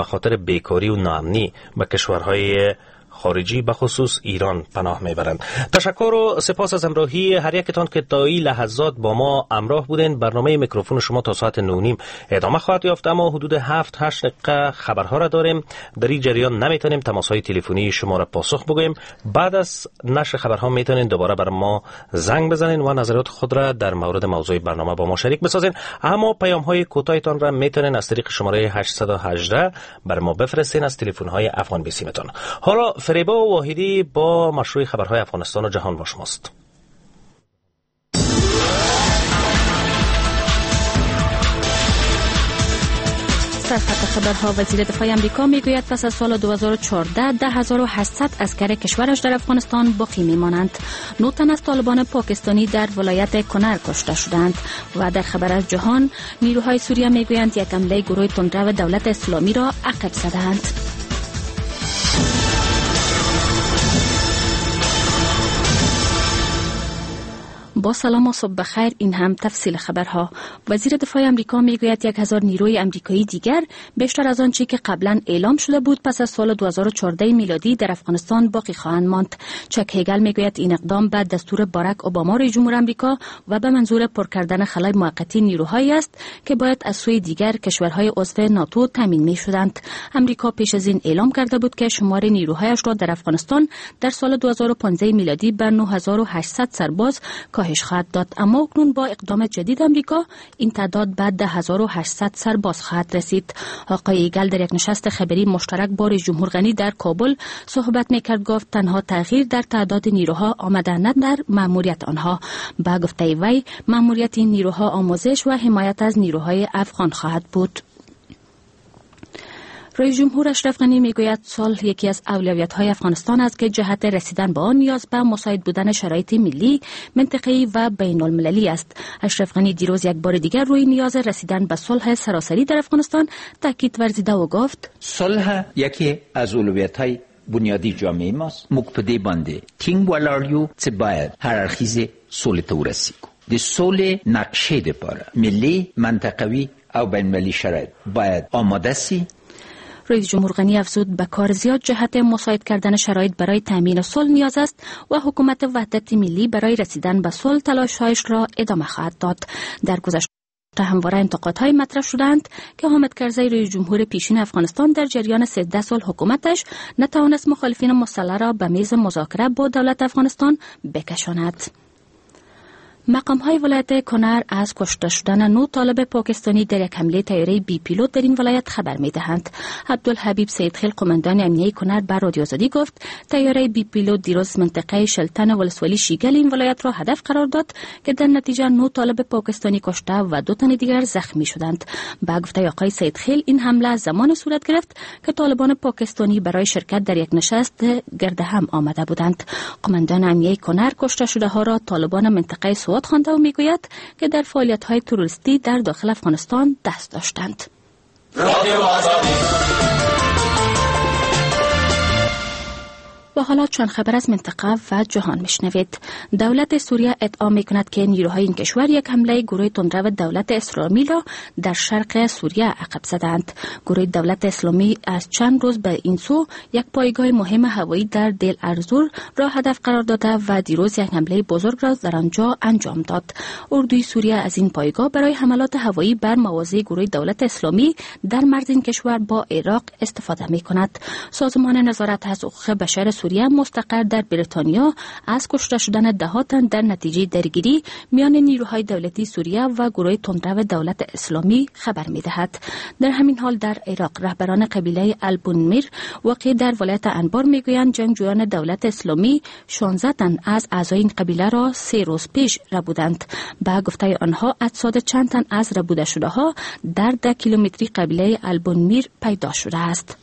به خاطر بیکاری و ناامنی به کشورهای خارجی به خصوص ایران پناه میبرند. تشکر و سپاس از همراهی هر یکتان که تا این لحظات با ما همراه بودین. برنامه میکروفون شما تا ساعت 9:30 ادامه خواهد یافت، اما حدود 7-8 دقیقه خبرها را داریم. در این جریان نمیتونیم تماس‌های تلفنی شما را پاسخ بگوییم. بعد از نشر خبرها میتونین دوباره بر ما زنگ بزنین و نظرات خود را در مورد موضوع برنامه با ما شریک بسازین. اما پیام‌های کوتاهتان را میتونین از طریق شماره 818 بر ما بفرستین از تلفن‌های افغان بیسیمتان. حالا فریبا و واحدی با مشروع خبرهای افغانستان و جهان با شماست. سرخط خبرها: وزیر دفاع امریکا میگوید پس از سال 2014 10,800 عسکر کشورش در افغانستان باقی میمانند. 9 تن از طالبان پاکستانی در ولایت کنر کشته شدند. و در خبر از جهان، نیروهای سوریه میگویند یک حمله گروه تندرو دولت اسلامی را عقب زدند. با سلام و صبح بخیر، این هم تفصیل خبرها. وزیر دفاع امریکا میگوید 1,000 نیروی امریکایی دیگر بیشتر از آنچه که قبلا اعلام شده بود پس از سال 2014 میلادی در افغانستان باقی خواهند ماند. چک هیگل میگوید این اقدام به دستور باراک اوباما رئیس جمهور امریکا و به منظور پر کردن خلای موقتی نیروهایی است که باید از سوی دیگر کشورهای عضو ناتو تامین میشدند. امریکا پیش از این اعلام کرده بود که شمار نیروهایش را در افغانستان در سال 2015 میلادی به 9,800 سرباز کاهش خواهد داد، اما اکنون با اقدام جدید امریکا این تعداد به 10,800 سرباز خواهد رسید. آقای ایگل در یک نشست خبری مشترک با رئیس جمهور غنی در کابل صحبت میکرد. گفت تنها تغییر در تعداد نیروها آمده نه در مأموریت آنها. با گفته وی مأموریت این نیروها آموزش و حمایت از نیروهای افغان خواهد بود. رئیس جمهور اشرف غنی میگوید صلح یکی از اولویت‌های افغانستان است که جهت رسیدن به آن نیاز به مساعد بودن شرایط ملی، منطقه‌ای و بین‌المللی است. اشرف غنی دیروز یک بار دیگر روی نیاز رسیدن به صلح سراسری در افغانستان تاکید ورزیده و گفت صلح یکی از اولویت‌های بنیادی جامعه ماست. مقپده بانده تینگ والاریو چه باید هر ارخیز صلح ته ورسیگو. د صلح نقشه دپاره ملی، منطقوي او بین‌المللی شرایط باید آماده سی. رئیس جمهور غنی افزود به کار زیاد جهت مساعد کردن شرایط برای تامین صلح نیاز است و حکومت وحدت ملی برای رسیدن به صلح تلاش‌هایش را ادامه خواهد داد. در گذشته همواره انتقادهای مطرح شدند که حامد کرزی رئیس جمهور پیشین افغانستان در جریان 13 سال حکومتش نتوانست مخالفین مسلح را به میز مذاکره با دولت افغانستان بکشاند. مقام‌های ولایت کنر از کشته شدن 9 طالب پاکستانی در یک حمله طیاره بی پیلوت در این ولایت خبر می‌دهند. عبدالحبیب سیدخیل قماندان امنیه کنر به رادیو آزادی گفت طیاره بی پیلوت دیروز منطقه شلتن ولسوالی شیگل این ولایت را هدف قرار داد که در نتیجه 9 طالب پاکستانی کشته و 2 تن دیگر زخمی شدند. با گفته آقای سیدخیل این حمله زمان صورت گرفت که طالبان پاکستانی برای شرکت در یک نشست گرد هم آمده بودند. قماندان امنیه کنر کشته شده ها را طالبان منطقه سوات خوانده و میگوید که در فعالیت‌های تروریستی در داخل افغانستان دست داشتند. و حالا چند خبر از منطقه و جهان میشنوید. دولت سوریه ادعا میکند که نیروهای این کشور یک حمله گروه تندرو دولت اسلامی را در شرق سوریه عقب زدند. گروه دولت اسلامی از چند روز به این سو یک پایگاه مهم هوایی در دل ارزور را هدف قرار داده و دیروز یک حمله بزرگ را در آنجا انجام داد. اردوی سوریه از این پایگاه برای حملات هوایی بر مواضع گروه دولت اسلامی در مرز این کشور با عراق استفاده میکند. سازمان نظارت از حقوق بشر سوریه مستقر در بریتانیا از کشته شدن 10 تن در نتیجه درگیری میان نیروهای دولتی سوریه و گروه تندرو دولت اسلامی خبر می‌دهد. در همین حال در عراق رهبران قبیله البونمیر واقع در ولایت انبار میگویند جنگجویان دولت اسلامی 16 تن از اعضای این قبیله را 3 روز پیش ربودند. با گفته آنها اجساد چند تن از ربوده شده ها در 10 کیلومتری قبیله البونمیر پیدا شده است.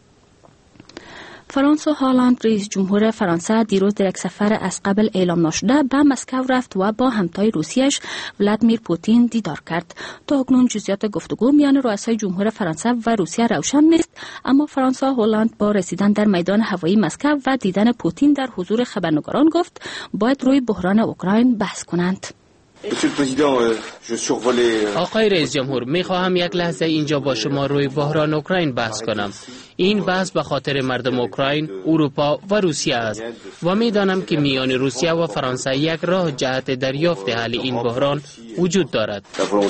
فرانسه هالند رئیس جمهور فرانسه دیروز در یک سفر از قبل اعلام نشده به مسکو رفت و با همتای روسیه‌اش ولادیمیر پوتین دیدار کرد. تا اکنون جزئیات گفتگو میان رؤسای جمهور فرانسه و روسیه روشن نیست، اما فرانسه هالند با رسیدن در میدان هوایی مسکو و دیدن پوتین در حضور خبرنگاران گفت باید روی بحران اوکراین بحث کنند. آقای رئیس جمهور، میخواهم یک لحظه اینجا با شما روی بحران اوکراین بحث کنم. این بحث به خاطر مردم اوکراین، اروپا و روسیه است و میدانم که میان روسیه و فرانسه یک راه جهت دریافت حل این بحران وجود دارد.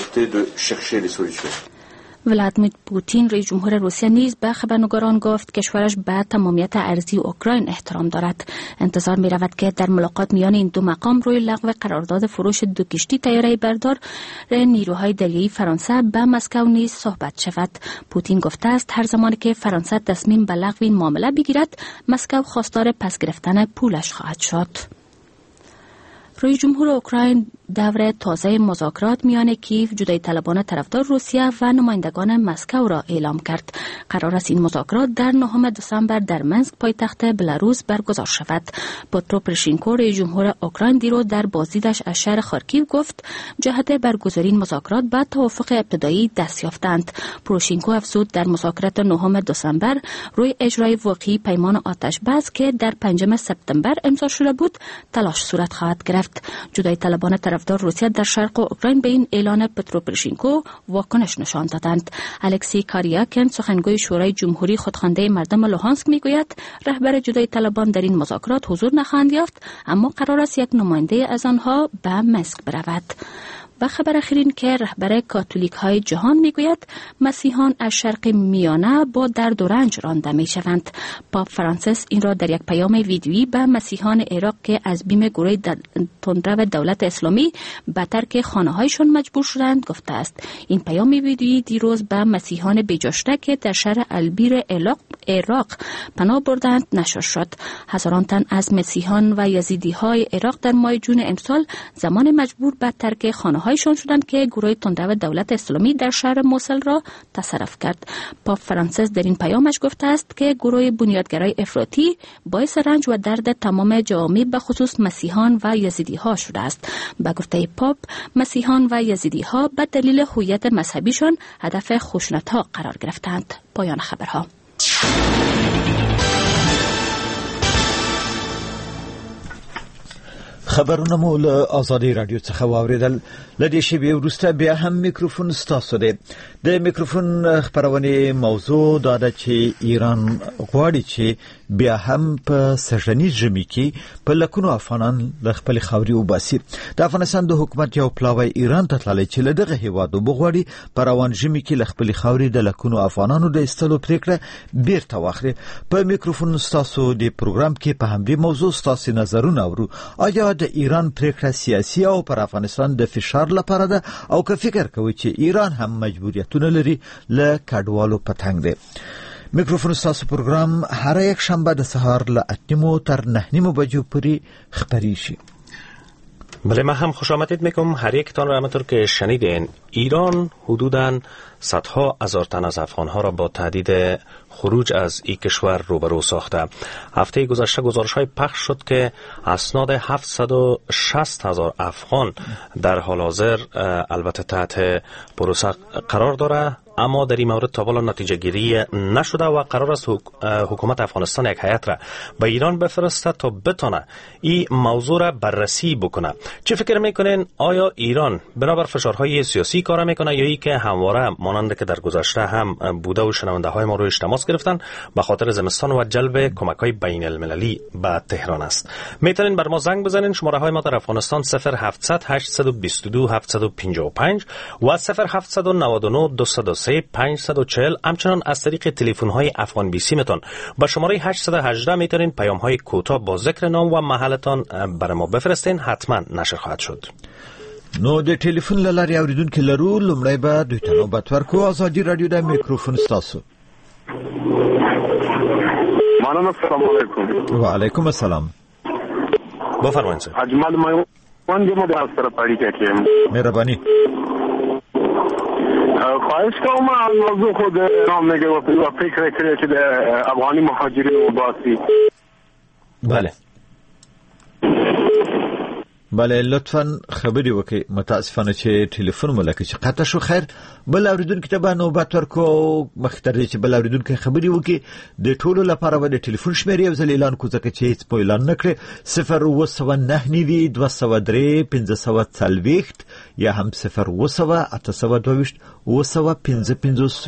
ولادیمیر پوتین رئیس جمهور روسیه نیز به خبرنگاران گفت کشورش به تمامیت ارضی اوکراین احترام دارد. انتظار می رود که در ملاقات میان این دو مقام روی لغو قرارداد فروش دو کشتی طیاره بردار نیروهای دریایی فرانسه به مسکو نیز صحبت شود. پوتین گفته است هر زمانی که فرانسه تصمیم به لغو این معامله بگیرد، مسکو خواستار پس گرفتن پولش خواهد شد. رئیس جمهور اوکراین دور تازه مذاکرات میان کیف، جدایی طلبان طرفدار روسیه و نمایندگان مسکو را اعلام کرد. قرار است این مذاکرات در 9 دسامبر در منسک پایتخت بلاروس برگزار شود. پترو پروشینکو رئیس جمهور اوکراین دیروز در بازدیدش از شهر خارکیو گفت جهت برگزاری این مذاکرات به توافق ابتدایی دست یافتند. پروشینکو افزود در مذاکرات 9 دسامبر روی اجرای واقعی پیمان آتش بس که در 5 سپتامبر امضا شده بود تلاش صورت خواهد گرفت. جدایی طلبان طرفدار روسیه در شرق اوکراین به این اعلان پترو پروشینکو واکنش نشان دادند. الکسی کاریاکن سخنگوی شورای جمهوری خودخوانده مردم لوهانسک میگوید رهبر جدایی طلبان در این مذاکرات حضور نخواهند یافت، اما قرار است یک نماینده از آنها به منسک برود. و خبر اخرین که رهبر کاتولیک های جهان میگوید مسیحیان از شرق میانه با درد و رنج رانده می شوند. پاپ فرانسیس این را در یک پیام ویدیویی به مسیحیان عراق که از بیم گروه تندرو دولت اسلامی به ترک خانه‌هایشان مجبور شدند گفته است. این پیام ویدیویی دیروز به مسیحیان بی‌جاشته که در شهر البیر عراق پناه بردند نشر شد. هزاران تن از مسیحیان و یزیدی های عراق در ماه جون امسال زمان مجبور به ترک خانه‌هایشان شدند که گروه تندرو دولت اسلامی در شهر موصل را تصرف کرد. پاپ فرانسیس در این پیامش گفته است که گروه بنیادگرای افراطی باعث رنج و درد تمام جوامع به خصوص مسیحیان و یزیدی ها شده است. به گفته پاپ مسیحیان و یزیدی ها به دلیل هویت مذهبیشان هدف خشونت ها قرار گرفتند. پایان خبرها. خبرونه مو له آزادی رادیو څخه واوریدل. لدې شیبې وروسته بیا هم میکروفون ستاسو دی. د میکروفون خبرونه موضوع دا ده چې ایران غواړي چې بیا هم په سږني ژمي کې په لکونو افغانان له خپل خاورې وباسي. د افغانستان د حکومت یو پلاوی ایران ته تللی چې له دغه هیواد وبغواړي په روان ژمي کې له خپل خاورې د لکونو افغانانو د ایستلو پریکړه بیرته واخلي. په میکروفون ستاسو د پروګرام کې په همدې موضوع ستاسو نظرونه اورو. آیا د ایران پریکړه سیاسي او پر افغانستان د فشار لپاره ده او که فکر کوي چې ایران هم مجبوریتونه لري له کډوالو پتنګ ده؟ میکروفون ستاسو پروګرام هر یک شنبه د سهار له 8 تر 9 بجو پورې خبري شي. بله، من هم خوش آمدید میگم هر یکتان را. همونطور که شنیدین ایران حدوداً صدها هزار تن از افغانها را با تهدید خروج از این کشور روبرو ساخته. هفته گذشته گزارش‌های پخش شد که اسناد 760,000 افغان در حال حاضر البته تحت پروسه قرار داره، اما در این مورد تا بالا نتیجه گیری نشده و قرار است حکومت افغانستان یک هیئت را به ایران بفرسته تا بتونه این موضوع را بررسی بکنه. چه فکر میکنین؟ آیا ایران بنابر فشارهای سیاسی کار میکنه یا ای که همواره مانند که در گذشته هم بوده و شنونده های ما رویش تماس گرفتن به خاطر زمستان و جلب کمک‌های بین المللی به تهران است؟ میتونین بر ما زنگ بزنین. شماره های ما در افغانستان 0700 822 755 و 0799 203 540. همچنان از طریق تلفن های افغان بی سی متون با شماره 818 میتونین پیام های کوتاه با ذکر نام و محلتان برای ما بفرستین. حتما نشر خواهد شد. نو د ټلیفون لارې اوریدونکو لرو. لومړی به دوی ته نوبت ورکو. آزادي رادیو د میکروفون ستاسو. مننه. السلام علیکم. و علیکم السلام. بفرمایید. اجمل میوان جمع در سره پاریکه کیم. مهربانی. خواهش کوم موضوع خود نام نگه و فکر کنه که افغانی مهاجرین و باسی. بله. بله لطفا خبري وکي متاسفانه چې ټلیفون ملکه چې قطع شو. خیر بل اوریدونکو ته به نوبت ورکو مخترې چې بل اوریدونکو خبري وکي د ټولو لپاره به د ټلیفون شمېرې یو ځل اعلان کو ځکه چې هیڅ په اعلان نکړي 009 203 1540 یا هم 0 822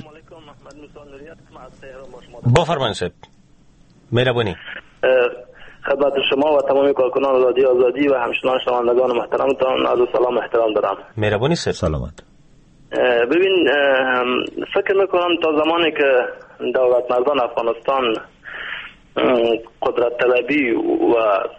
بفرمایید. مهربانی. خدمت شما و تمامی کارکنان رادیو آزادی و همچنان شنوندگان محترمتان عرض سلام احترام دارم. مهربانی سر. سلامت. ببین فکر میکنم تا زمانی که دولت مردان افغانستان قدرت طلبی و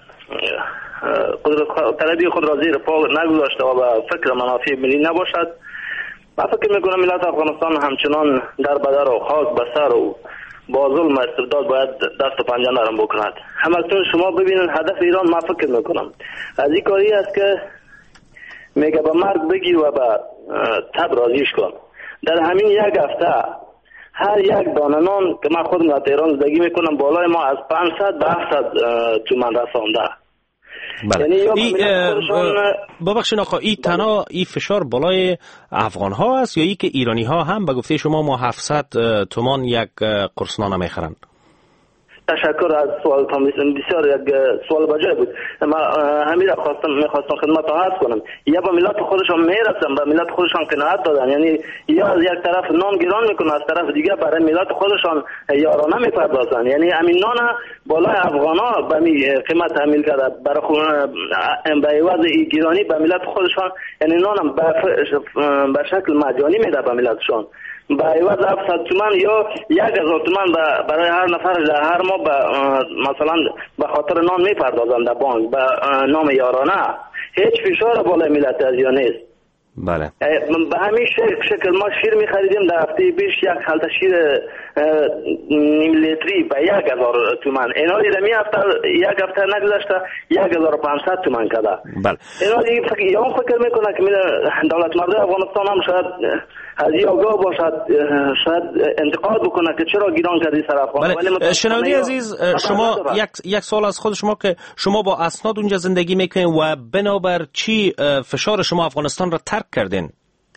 قدرت طلبی خود را زیر پا نگذاشته و به فکر منافع ملی نباشد، من فکر میکنم ملت افغانستان همچنان در بدر و خاک بسر و با ظلم استبداد باید دست و پنجه نرم بکند. همکنون شما ببینید هدف ایران، من فکر میکنم از این کاری است که میگه به مرگ بگیر و به تب راضیش کن. در همین یک هفته هر یک دانه نان که من خودم در تهران زندگی میکنم بالای ما از 500 به 700 تومان رسانده. بله. ببخشید آقا، این تنها این فشار بالای افغان ها است یا ای که ایرانی ها هم به گفته شما ما 700 تومان یک قرص نان میخرند؟ تشکر از سوالتان، بسیار یک سوال بجای بود. من همین میخواستم خدمت عرض کنم، یا با ملت خودشان میرسن، با ملت خودشان قناعت دادن، یعنی یا از یک طرف نان گران میکنن، از طرف دیگه برای ملت خودشان یارانه میپردازن. یعنی همین نان بالای افغانا به قیمت تحمیل کرده برای به عوض گرانی به ملت خودشان، یعنی نانم به شکل مجانی میده به ملتشان با عوض 700 تومان یا 1000 تومان برای هر نفر در هر ماه مثلا به خاطر نان میپردازند در بانک به نام یارانه. هیچ فشار بالای ملت ازیا نیست. بله. به همین شکل ما شیر می‌خریدیم در هفته پیش یک خلطه شیر نیم لیتری به 1000 تومان. اینا می هفته یک هفته نگذشته 1500 تومان کرده. بله. اینا فکر میکنه که دولت مردان افغانستان هم شاید از این آگاه باشد، شاید انتقاد بکنه که چرا گیران کردی سر افغان. بله. شنوندی عزیز، شما یک سوال از خود شما که شما با اسناد اونجا زندگی میکنین و بنابر چی فشار شما افغانستان را ترک کردین؟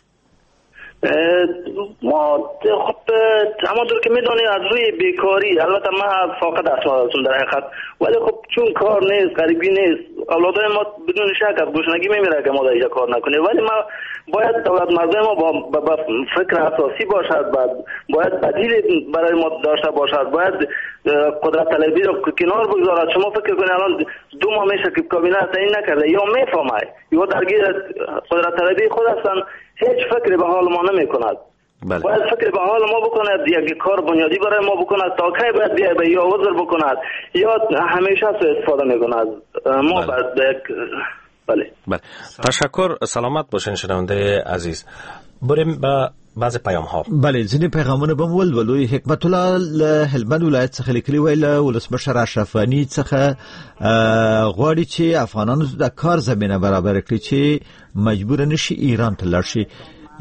ما خب همانطور که میدونی از روی بیکاری، البته من فاقد اسناد هستم در حقیقت، ولی خب چون کار نیست، غریبی نیست، اولادای ما بدون شک از گشنگی میمیره که ما در اینجا کار نکنیم. ولی ما باید دولت مردم ما با فکر اساسی باشد، باید بدیل برای ما داشته باشد، باید قدرت طلبی رو کنار بگذارد. شما فکر کنید الان 2 ماه میشه که کابینه تعیین نکرده، یا میفهمه یا درگیر قدرت طلبی خود هستن، هیچ فکری به حال ما نمی کند. بله. باید فکر به حال ما بکند، یک کار بنیادی برای ما بکند تا کی باید بیا به یا عذر بکند یا همیشه سوء استفاده میکند. ما باید بله. بله. تشکر. سلامت باشین شنونده عزیز. بریم به بعض پیام ها. بله، ځینې پیغامونه به ولولو. حکمت الله له هلمند ولایت څخه لیکلي ویل ولسمشر اشرف غني څخه غواړي چې افغانانو د کار زمينه برابر کړي چې مجبور نشي ایران ته لاړ شي.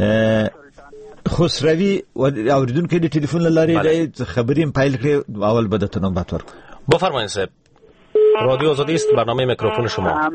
خسروی اوریدونکو د ټلیفون لارې د خبرې پایل کړي، اول به د تنوبت ورکړو. بفرمایید صاحب. رادیو آزادی است، برنامه میکروفون شما.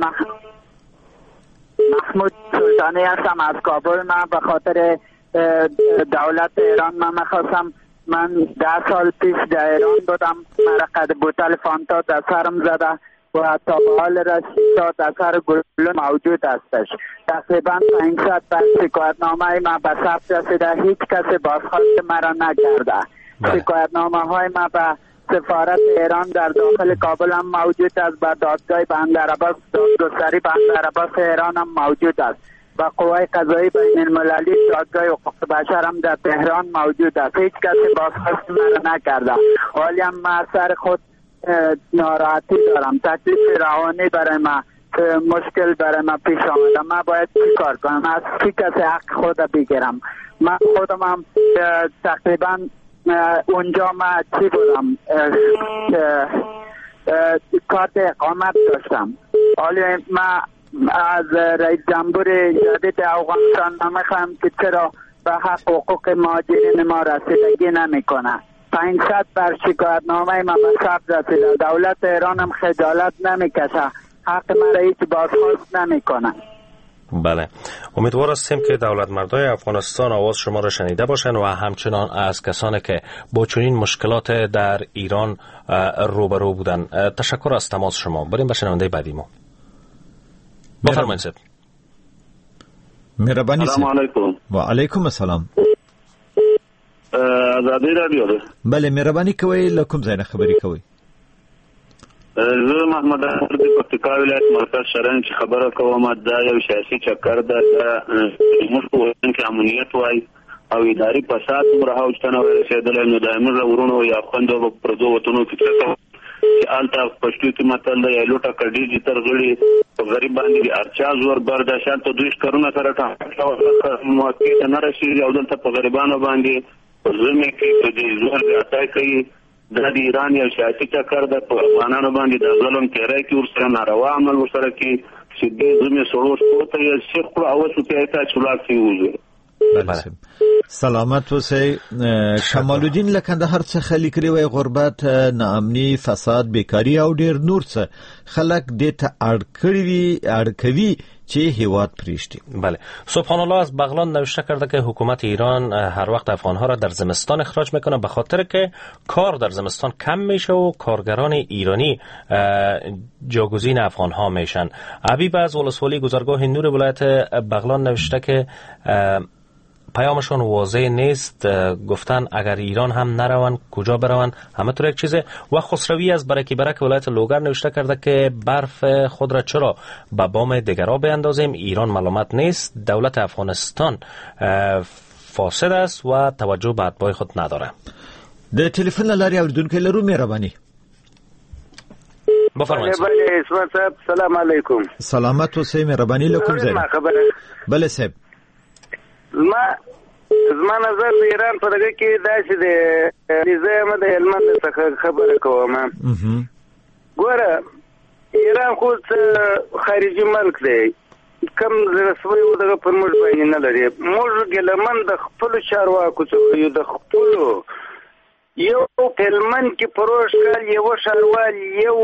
محمود سلطانی هستم از کابل. من به خاطر دولت ایران میخواستم، من 10 سال پیش در ایران بودم، مرقد بوتل فانتا در سرم زده و تا به حال رسید در سر گلو موجود هستش. تقریبا 500 بار شکایتنامه ما به ثبت رسیده، هیچ کسی بازخواست مرا نکرده. شکایتنامه های ما به سفارت ایران در داخل کابل هم موجود است، به دادگاه بندرعباس، دادگستری بندرعباس ایران هم موجود است، و قوای قضایی بین المللی، دادگاه حقوق بشر هم در تهران موجود است. هیچ کسی بازخواست مرا نکرده. حالی هم من سر خود ناراحتی دارم، تکلیف روانی برای من، مشکل برای من پیش آمده. من باید چی کار کنم؟ از چی کسی حق خود بگیرم؟ من خودم هم تقریبا اونجا من چی بودم، کارت اقامت داشتم. حالی من از رئیس جمهور جدید افغانستان نمیخوام که چرا به حق حقوق مهاجرین ما رسیدگی نمیکنه. 500 بر شکایتنامه ما به ثبت رسیده. دولت ایران هم خجالت نمیکشه حق مرا هیچ بازخواست نمیکنن. بله، امیدوار هستیم که دولت مردای افغانستان آواز شما را شنیده باشند و همچنان از کسانی که با چنین مشکلات در ایران روبرو بودن. تشکر از تماس شما. بریم به شنونده بعدی ما. بفرمایید صاحب. مهربانی. سلام علیکم. و علیکم السلام. آزادی رادیو ده. بله، مهربانی کوئ، له کوم ځای نه خبرې کوئ؟ زه محمد احمد د پکتیکا ولایت مرکز شرن چې خبره کوم. دا یو سیاسي چکر ده. موږ په وطن کې امنیت وای او اداري فساد مرهاوج ته نه رسېدلی، نو دایمي ورونو یا خویندو په پردو وطنو کې څه چې هلته پښتو کې متل دی یا لوټه کډېږي تر غړي په غریب باندې ارچا زور برده شانته دوی کارونه سره ټاکل موقع ته نه رسېږي او دلته په غریبانو باندې په ظلم کې د زور زیاتی کوي. دا د ایران یو سیاسي چکر ده. په افغانانو باندې د ظلم تېری کوي، ورسره ناروا عمل ورسره کوي چې دوی ظلم سړو سپو ته یې سیخ کړو او اوس ورته یې ته چې ولاړ شي ووځي. سلامت اوسئ. کمال الدین له کندهار څخه لیکلي وای غربت، ناامني، فساد، بیکاري او ډیر نور څه خلک دې ته اړ کوي چې هیواد پریشتی. بله، سبحان الله از بغلان نوشته کرده که حکومت ایران هر وقت افغانها را در زمستان اخراج میکنه به خاطر که کار در زمستان کم میشه و کارگران ایرانی جاگزین افغانها میشن. حبیب از ولسوالی گذرگاه نور ولایت بغلان نوشته که پیامشون واضح نیست، گفتن اگر ایران هم نروند کجا بروند، همه طور یک چیزه. و خسروی از برکی برک ولایت لوگر نوشته کرده که برف خود را چرا به بام دیگرها بیندازیم، ایران ملامت نیست، دولت افغانستان فاسد است و توجه به اتباع خود نداره. د تلیفون لاري اوریدونکو لرو مهرباني. بفرمایید. بله اسمت صاحب سلام علیکم. سلامت اوسئ، مهرباني لکم زه. بله صاحب. زما نظر د ایران په دغه کې داسې دی، زه د هلمند څخه خبره کوم. ګوره ایران خو خارجي ملک دی، کم رسمي دغه پر موږ باندې نه لري. موږ ګیلمن د خپلو چارواکو څخه یو، د خپلو یو هلمند کې پروش کال یو ښاروال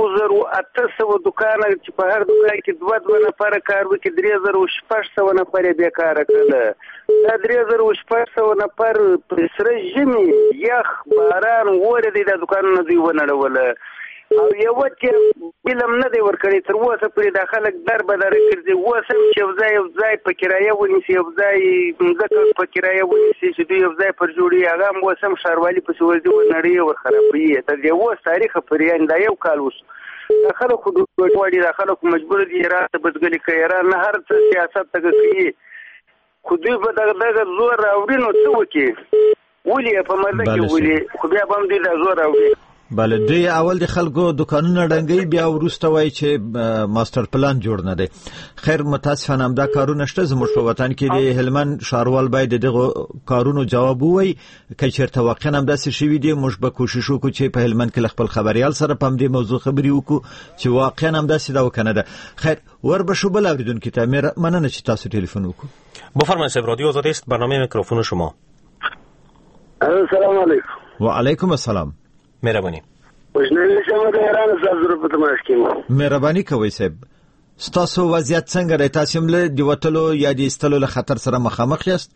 1800 دکانه چې په هر دکان کې 2 نفره کار وکړي، 3600 نفر یې بیکاره کړل. دا 3600 نفر په سره ژمي یخ باران وره دي د دکانونو دوی ونړول او یو چې علم نه دی ورکړی تر اوسه پرې د خلک در به در ګرځي. اوس هم چې یو ځای په کرایه ونیسي، یو ځای ځکه په کرایه ونیسي چې دوی یو ځای پر جوړي، هغه هم اوس هم ښاروالي پسې ورځي ونړوي ورخرابوي. تر دې اوس تاریخ پرې دا یو کال اوس د خلکو ډوډۍ د خلکو مجبور دي ایران ته بدګلي کوي. ایران نه هر څه سیاست ته کوي، خو دوی به دغه زور راوړي نو څه وکړي؟ ولې په مزه کې ولې؟ خو بیا به هم دوی دا زور راوړي. بله، دوی اول د خلکو دکانونه ډنګوي، بیا وروسته وایي چې ماستر پلان جوړ نه دی. خیر متاسفانه همدا کارونه شته زموږ په وطن کې. د هلمند ښاروال باید دغه کارونو جواب ووایي. که چېرته واقعا همداسې شوي دي، موږ به کوشش وکړو چې په هلمند کې له خپل خبریال سره په همدې موضوع خبرې وکړو چې واقعا همداسې دا وکنه ده. خیر وربشو بل اوریدونکي ته مننه چې تاسو ټلیفون وکړو. بفرمایید صاحب، رادیو آزادی است، برنامه میکروفون شما. السلام علیکم. و علیکم السلام. مهربانی. وژنل شم د ایران سره په تماس کې. مهرباني کوئ صاحب. ستاسو وضعیت څنګه دی؟ تاسو هم له د وټلو یا د استلو له خطر سره مخامخ یاست؟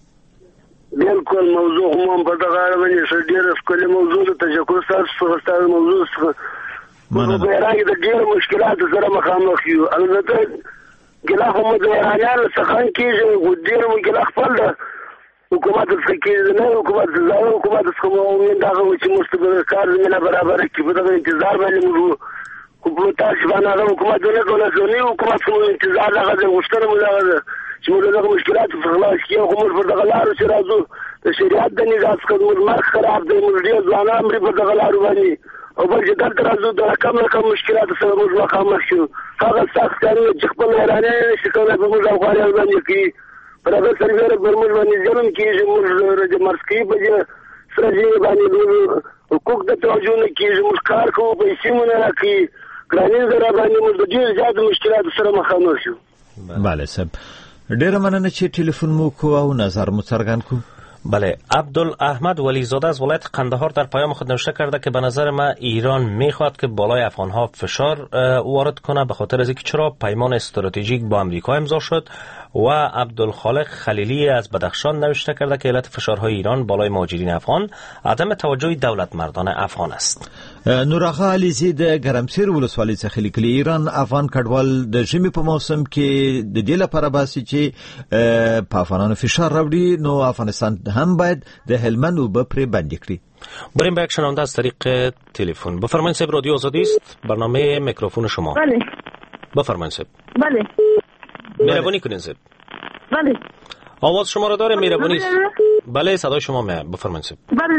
بالکل موضوع هم په دغه اړه باندې ډېر ښکلې موضوع ده. تشکر تاسو موضوع څخه. مننه. په ایران کې د ډېر مشکلاتو سره مخامخ یو. البته ګلا هم د ایرانیانو څخه کېږي، ډېر مشکل خپل ده. حکومت څخه نه حکومت ځای حکومت څخه مو دغه چې مستقبل کار زمينه برابر کړي، په دغه انتظار باندې موږ کوم تاسو باندې حکومت نه کوله، حکومت کوم انتظار هغه غوښتنه مو ده چې موږ دغه مشکلات په خلاص کې حکومت پر دغه لارو چې راځو د شریعت د نظام څخه موږ خراب دی، موږ ډیر ځوانان مری په دغه لارو باندې او بل چې دلته راځو د کم مشکلات سره موږ مخامخ شو. هغه سخت کار چې خپل ایراني شکل به موږ افغانان باندې کوي، پر هغه سرور پر موږ باندې ځم کېږي، موږ د مرسکی په سره باندې حقوق د توجه نه کېږي، موږ کار کوو پیسې مونږ نه راکوي، ګرانې زره باندې موږ د ډېر زیات مشکلات سره مخامخ شو. بله صاحب، ډېره مننه چې ټلیفون مو کو او نظر مو څرګند کو. بله، عبدالاحمد ولیزاده از ولایت قندهار در پیام خود نوشته کرده که به نظر من ایران میخواد که بالای افغانها فشار وارد کنه به خاطر از اینکه چرا پیمان استراتژیک با امریکا امضا شد. و عبدالخالق خلیلی از بدخشان نوشته کرده که علت فشارهای ایران بالای مهاجرین افغان عدم توجه دولت مردان افغان است. نوراغه علیزی د ګرمسیر ولسوالۍ څخه لیکلي ایران افغان کډوال د ژمي په موسم کې د دې لپاره باسي چې په افغانانو فشار راوړي، نو افغانستان هم باید د هلمند اوبه پرې بندي کړي. بریم به یک شنونده از طریق تلفن. بفرمایید صاحب، رادیو آزادی است، برنامه میکروفون شما. بله. بفرمایید صاحب. بله. مهربانی کنین صاحب. بله. آواز شما را داره، مهربانی. بله صدای شما بفرمایید صاحب. بله.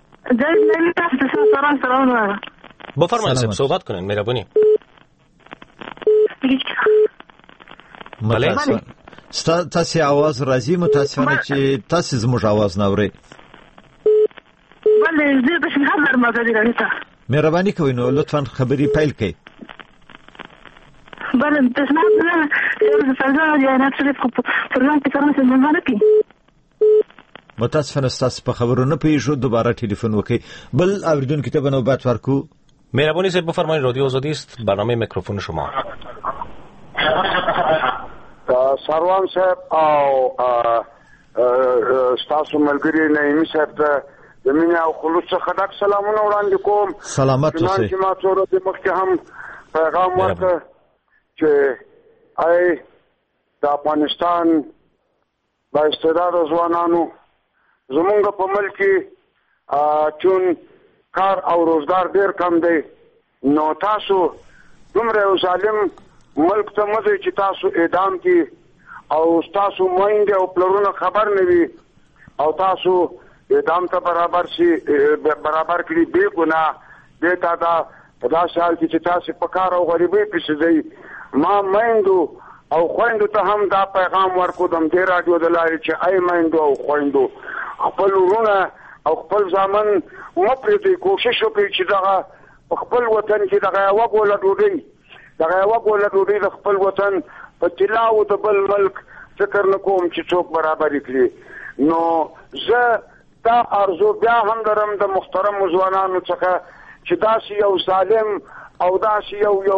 بفرمایید صاحب، صحبت کنین مهربانی. بله. تاسو आवाज راځي، متاسفانه چې تاسو زموږ आवाज نه اورئ. بله زه د شهر مازادي راځم. مهرباني کوئ نو لطفا خبري پیل کړئ. بله تسمع يا فزاد يا نفسي فرمان تكرمت المملكه. متاسفانه تاسو په خبرو نه پیښو، دوباره ټلیفون وکړئ. بل اوریدونکو ته به نوبت ورکو. مهربانی صاحب بفرمایید، رادیو آزادی است، برنامه میکروفون شما. سروان صاحب او تاسو ملګری نعیمی صاحب ته د مینې او خلوص څخه ډک سلامونه وړاندې کوم. سلامت اوسئ. چې ما څو ورځې مخکې هم پیغام ورکړ چې ای د افغانستان با استعداد ځوانانو زمونږ په ملک کې چون کار او روزګار ډیر کم دی، نو تاسو دومره ظالم ملک ته مزه چې تاسو اعدام کی او تاسو موینده او پلرونه خبر نه وي او تاسو اعدام ته برابر کړی بے ګناه دې تا دا په سال کې چې تاسو په کار او غریبۍ پسې ځئ. ما میندو او خويندو ته هم دا پیغام ورکو د دې رادیو د لارې چې ای میندو او خويندو خپل ورونه او خپل ځامن مپرې کوشش وکړي چې دغه خپل وطن کې دغه وګوله ډوډۍ د خپل وطن په تلاو د بل ملک فکر نکوم چې څوک برابر کړي. نو زه دا ارزو بیا هم درم د محترم ځوانانو څخه چې داسې یو ظالم او داسې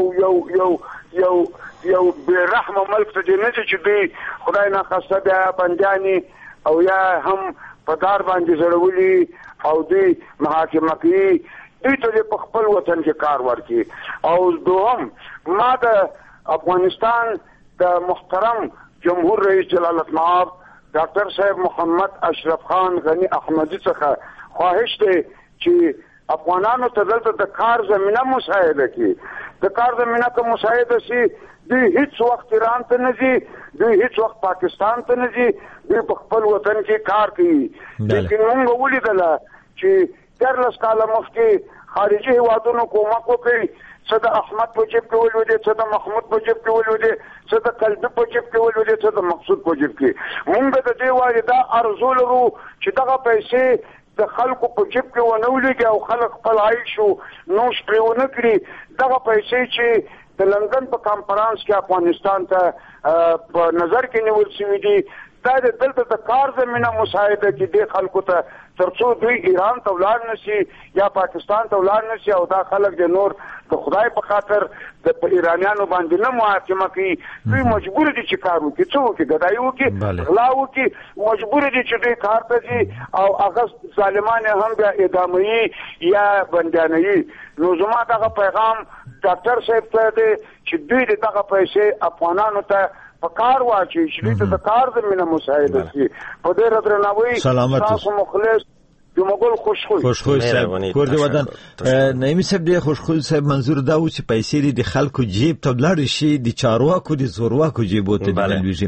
یو بے رحمه ملک ته نه چې دوی خدای نه خاصه بیا بندیانی او یا هم په دار باندې زړولي او دوی محاکمه کوي، دوی ته په خپل وطن کې کار ورکړي. او دوهم ما د افغانستان د محترم جمهور رئیس جلال المآب ډاکټر صاحب محمد اشرف خان غنی احمدی څخه خواهش دی چې افغانانو ته دلته د کار زمينه مساعده کړي. د کار زمينه کوم مساعده شي، دوی هیڅ وخت ایران ته نه ځي، دوی هیڅ وخت پاکستان ته نه ځي، دوی په خپل وطن کې کار کوي. لیکن موږ ولیدل چې ترلس کاله مخکې خارجي هیوادونو کومک وکړي، څه د احمد په جیب کې ولودي، څه د محمود په جیب کې ولودي، څه د قلبي په جیب کې ولودي، څه د مقصود په جیب کې. موږ د دې وایي دا ارزو لرو چې دغه پیسې د خلکو په جیب کې ونه ولګي او خلک خپل عاید شو نوش پرې ونه کړي. دغه پیسې چې د لندن په کانفرنس کې افغانستان ته په نظر کې نیول شوي دي، دا د دلته د کار زمينه مساعده کې د خلکو ته ترڅو دوی ایران ته ولاړ نشي یا پاکستان ته ولاړ نشي او دا خلک د نور د خدای په خاطر د ایرانیانو باندې نه محاکمه کوي. دوی مجبور دي چې کار وکړي، څه وکړي، ګدایي وکړي، غلا وکړي، مجبور دي چې دوی کار ته ځي او هغه ظالمان هم بیا اعداموي یا بندیانوي. نو زما دغه پیغام ډاکټر صاحب ته دی چې دوی دغه پیسې افغانانو ته په کار واچي چې دوی ته د کار زمينه مساعده شي. په دې درناوي تاسو مخلص جمعګل خوشخوي صاحب کور دی ودان نعیمی صاحب دی خوشخوي صاحب منظور دا و چې پیسې د خلکو جیب ته بلړ شي، د چارواکو د زورواکو جیبو ته بلويږي.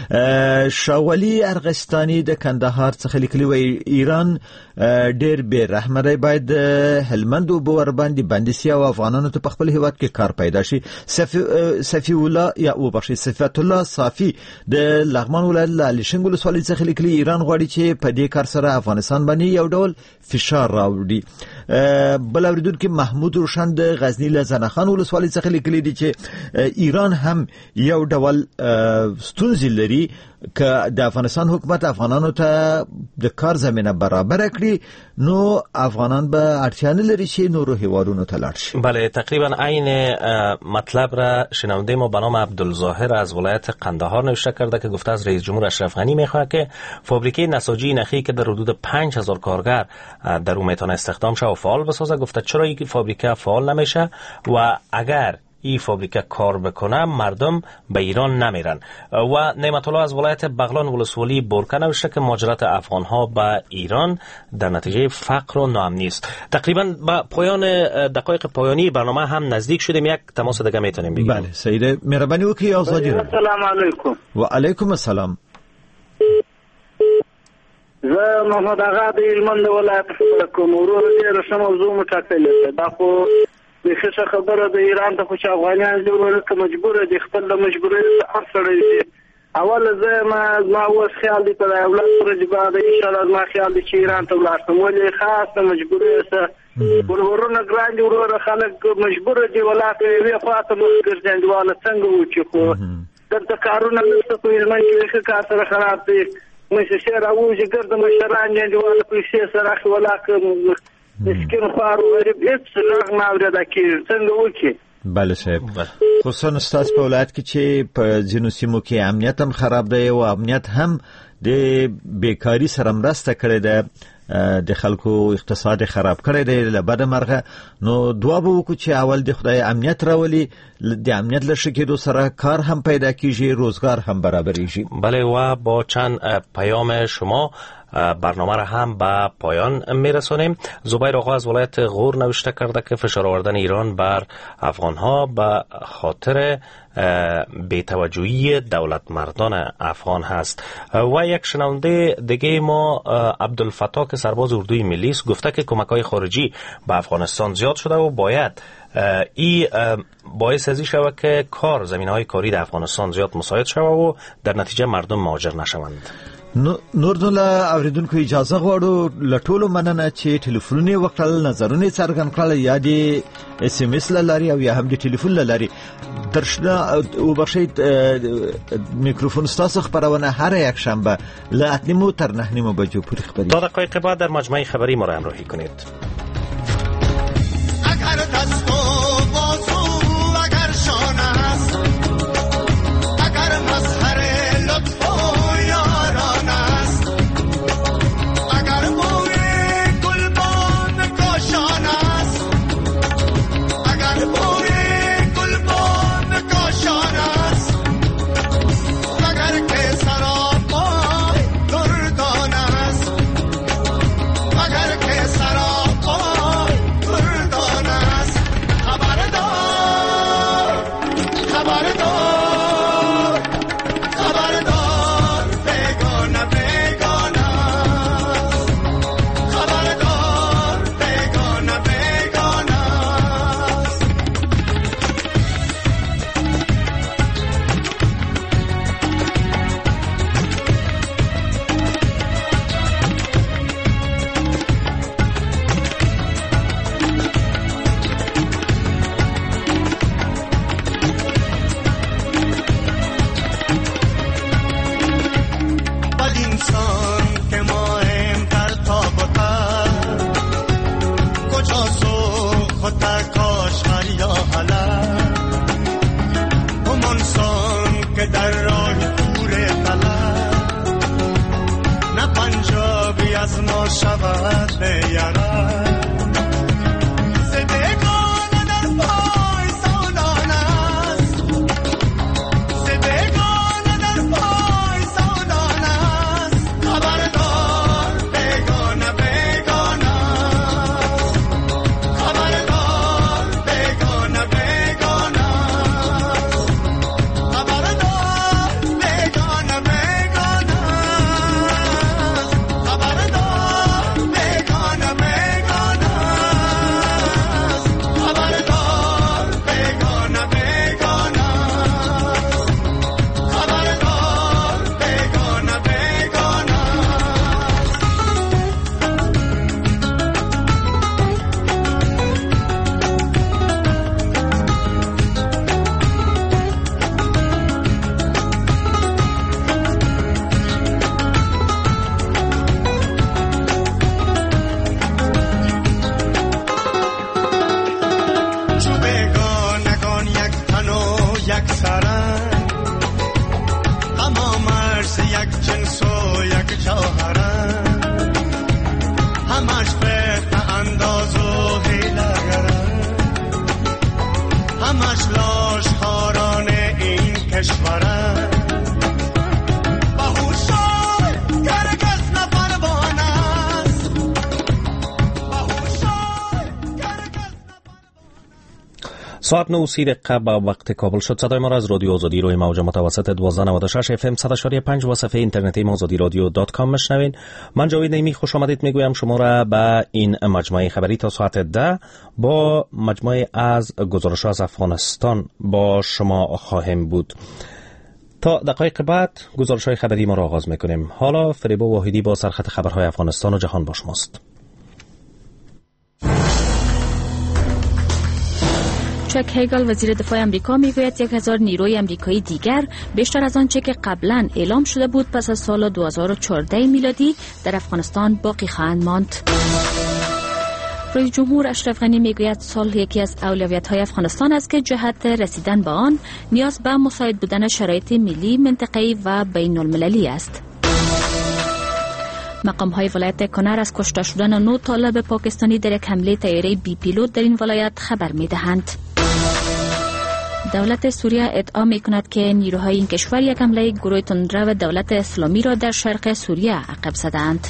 شاولی ارغستانی د کندهار څخه لیکلی وی ایران ډېر بے رحمه دی، باید هلمند او بور باندې بندسي او افغانانو ته په خپل هیواد کې کار پیدا شي. صفی الله یا او بخشي صفات الله صافي د لغمان ولایت لالشنګ ولسوالۍ څخه لیکلی ایران غواړي چې په دې کار سره افغانستان باندې یو ډول فشار راوړي. بل اوریدونکو محمود روشن د غزنی لزنخان ولسوالۍ څخه لیکلی دی چې ایران هم یو ډول ستونزې لري که د افغانستان حکومت افغانانو ته د کار زمينه برابر کړي نو افغانان به اړتیا نه لري چې نورو هیوادونو ته لاړ شي. بله تقریبا عین مطلب را شنونده ما به نام عبدالظاهر از ولایت قندهار نوشته کرده که گفته از رئیس جمهور اشرف غنی میخواد که فابریکه نساجی نخی که در حدود 5000 کارگر در اون میتونه استخدام شه و فعال بسازه. گفته چرا این فابریکه فعال نمیشه و اگر این فابریکه کار بکنه مردم به ایران نمیرن. و نعمت الله از ولایت بغلان ولسوالی برکه نوشته که مهاجرت افغان ها به ایران در نتیجه فقر و ناامنی است. تقریبا به پایان دقایق پایانی برنامه هم نزدیک شدیم. یک تماس دیگه میتونیم بگیریم. بله سیده مهربانی وکړئ آزادی را. السلام علیکم. و علیکم السلام. زه محمد آغا د هلمند ولایت کوم ورور ډېر ښه موضوع مو ټاکلې ده. دا خو بیخي ښه خبره د ایران ته خو چې افغانیان دي ورور که مجبوره دي خپل د مجبورۍ هر سړی دي. اوله زه ما اوس خیال دی په د اولاد ورځې بعد انشاءالله زما خیال دی چې ایران ته ولاړ شم. ولې خاص د مجبورۍ څه ورورونه ګران دي وروره خلک مجبوره دي ولاړ یوې خوا ته مخ ګرځي انډیواله څنګه وکړي خو دلته کارونه نشته په هلمند کې بیخي کار سره خراب دی. مشرشې راوځي ګرده مشران دي انډیواله پیسې سره اخلي ولاړ مسکین خوار و غریب هیڅ غږ نه اورېده کېږي څنګه وکړي. بله صاحب خصوصا ستاسو په ولایت کې چې په ځینو سیمو کې امنیت هم خراب دی او امنیت هم د بیکاری سره مرسته کړې ده د خلکو اقتصاد خراب کړی دی له بده مرغه. نو دعا به وکړو چې اول د خدای امنیت راولي د امنیت له ښه کېدو سره کار هم پیدا کیږي روزگار هم برابریږي. بله و با چند پیام شما برنامه را هم به پایان میرسانیم. زبیر آقا از ولایت غور نوشته کرده که فشار آوردن ایران بر افغانها به خاطر بی‌توجهی دولت مردان افغان هست. و یک شنونده دیگه ما عبدالفتاح که سرباز اردوی ملی است گفته که کمک‌های خارجی به افغانستان زیاد شده و باید ای باعث ازی شود که زمینه‌های کاری در افغانستان زیاد مساعد شود و در نتیجه مردم مهاجر نشوند. نور نو له اوریدونکو اجازه غواړو لټولو مننه چې ټلیفونونه وکړل نظرونه څرګند کړل یا د اس ام اس لاري او یا هم د ټلیفون لاري درشنه او بخښید میکروفون ستاسو خبرونه هر یک شنبه له 8:30 تر 9:30 بجو پورې خبري. تا دقایق بعد در مجمع خبری ما را همراهی کنید. اگر دست و بازو اگر شانه است اگر مظهر لطف اگر که سراپا همش لاشخواران این کشورن ساعت 9:30 با وقت کابل شد. صدای ما را از رادیو آزادی روی موج متوسط 1296 FM 100.5 و صفحه اینترنتی azadiradyo.com میشنوین. من جاوید نیمی خوش آمدید میگویم شما را به این مجموعه خبری تا ساعت 10 با مجموعه از گزارش از افغانستان با شما خواهیم بود. تا دقایق بعد گزارش‌های خبری ما را آغاز میکنیم. حالا فریبا واحدی با سرخط خبرهای افغانستان و جهان با شماست. چک هیگل وزیر دفاع امریکا میگوید 1000 نیروی امریکایی دیگر بیشتر از آنچه که قبلا اعلام شده بود پس از سال 2014 میلادی در افغانستان باقی خواهند ماند. رئیس جمهور اشرف غنی میگوید صلح یکی از اولویت‌های افغانستان است که جهت رسیدن به آن نیاز به مساعد بودن شرایط ملی، منطقه‌ای و بین‌المللی است. مقام‌های ولایت کنر از کشته شدن 9 طالب پاکستانی در یک حمله طیاره بی پیلوت در این ولایت خبر می‌دهند. دولت سوریه ادعا می‌کند که نیروهای این کشور یک حمله گروه تندرو دولت اسلامی را در شرق سوریه عقب زدند.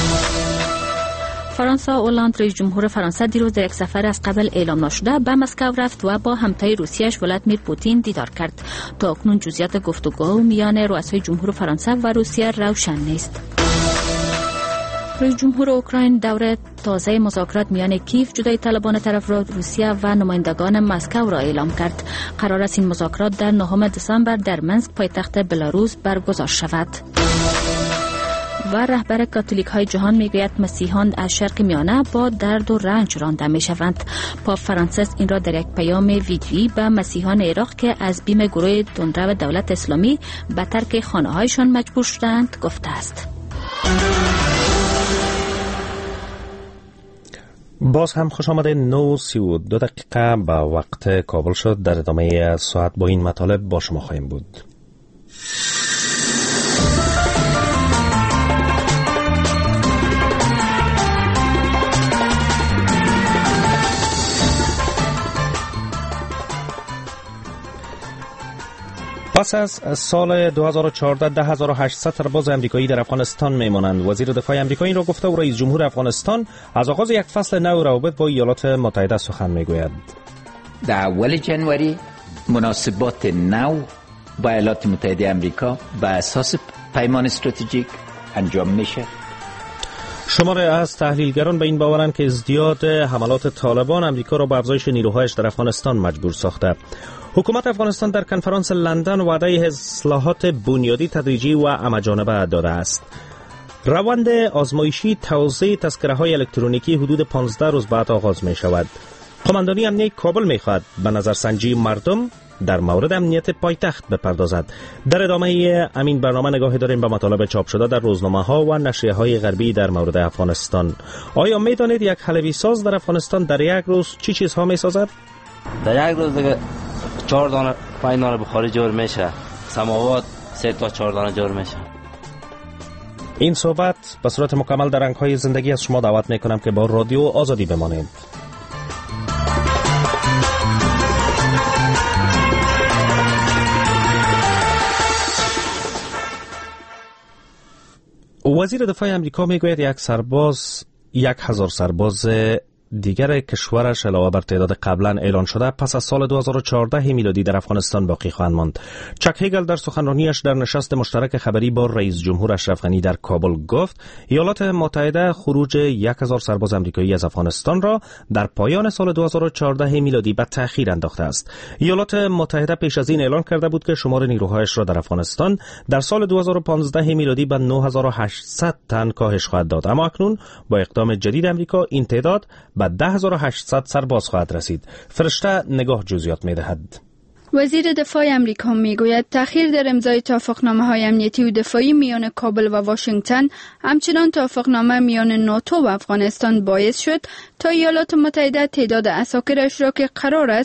فرانسه اولاند رئیس جمهور فرانسه دیروز در یک سفر از قبل اعلام نشده به مسکو رفت و با همتای روسیه‌اش ولادیمیر پوتین دیدار کرد. تا اکنون جزئیات گفتگو میان رؤسای جمهور فرانسه و روسیه روشن نیست. رئیس جمهور اوکراین دوره تازه مذاکرات میان کیف، جدای طلبان طرف را روسیه و نمایندگان مسکو را اعلام کرد. قرار است این مذاکرات در 9 دسامبر در منسک پایتخت بلاروس برگزار شود. و رهبر کاتولیک های جهان میگوید مسیحیان از شرق میانه با درد و رنج رانده می شوند. پاپ فرانسیس این را در یک پیام ویدیویی به مسیحیان عراق که از بیم گروه تندرو دولت اسلامی به ترک خانه هایشان مجبور شدند گفته است. باز هم خوش آمده. 9:32 دقیقه به وقت کابل شد. در ادامه ساعت با این مطالب با شما خواهیم بود. پس از سال 2014 10,800 سرباز امریکایی در افغانستان میمانند. وزیر دفاع امریکا این را گفته و رئیس جمهور افغانستان از آغاز یک فصل نو روابط با ایالات متحده سخن میگوید. در اول جنوری مناسبات نو با ایالات متحده امریکا بر اساس پیمان استراتژیک انجام میشه. شماره از تحلیلگران به این باورند که ازدیاد حملات طالبان امریکا را به افزایش نیروهایش در افغانستان مجبور ساخته. حکومت افغانستان در کنفرانس لندن وعده اصلاحات بنیادی تدریجی و همه‌جانبه داده است. روند آزمایشی توزیع تذکره‌های الکترونیکی حدود 15 روز بعد آغاز می شود. قماندانی امنیه کابل می خواهد به نظرسنجی مردم در مورد امنیت پایتخت بپردازد. در ادامه این برنامه نگاهی داریم به مطالب چاپ شده در روزنامه‌ها و نشریه‌های غربی در مورد افغانستان. آیا می‌دانید یک حلبی ساز در افغانستان در یک روز چی چیزها می‌سازد؟ در یک روز دیگه 4 دانه 5 دانه بخاری جور میشه. سماوات 3 تا 4 دانه جور میشه. این صحبت به صورت مکمل در رنگ‌های زندگی از شما دعوت می‌کنم که با رادیو آزادی بمانید. وزیر دفاع امریکا میگوید 1000 سرباز دیگر کشورش علاوه بر تعداد قبلا اعلان شده پس از سال 2014 میلادی در افغانستان باقی خواهند ماند. چک هیگل در سخنرانیش در نشست مشترک خبری با رئیس جمهور اشرف غنی در کابل گفت ایالات متحده خروج 1000 سرباز امریکایی از افغانستان را در پایان سال 2014 میلادی به تأخیر انداخته است. ایالات متحده پیش از این اعلان کرده بود که شمار نیروهایش را در افغانستان در سال 2015 میلادی به 9800 تن کاهش خواهد داد، اما اکنون با اقدام جدید امریکا این تعداد به 10800 سرباز خواهد رسید. فرشته نگاه جزئیات می‌دهد. وزیر دفاع امریکا میگوید تأخیر در امضای توافقنامه‌های امنیتی و دفاعی میان کابل و واشنگتن، همچنان توافقنامه میان ناتو و افغانستان باعث شد تا ایالات متحده تعداد عساکرش را که قرار است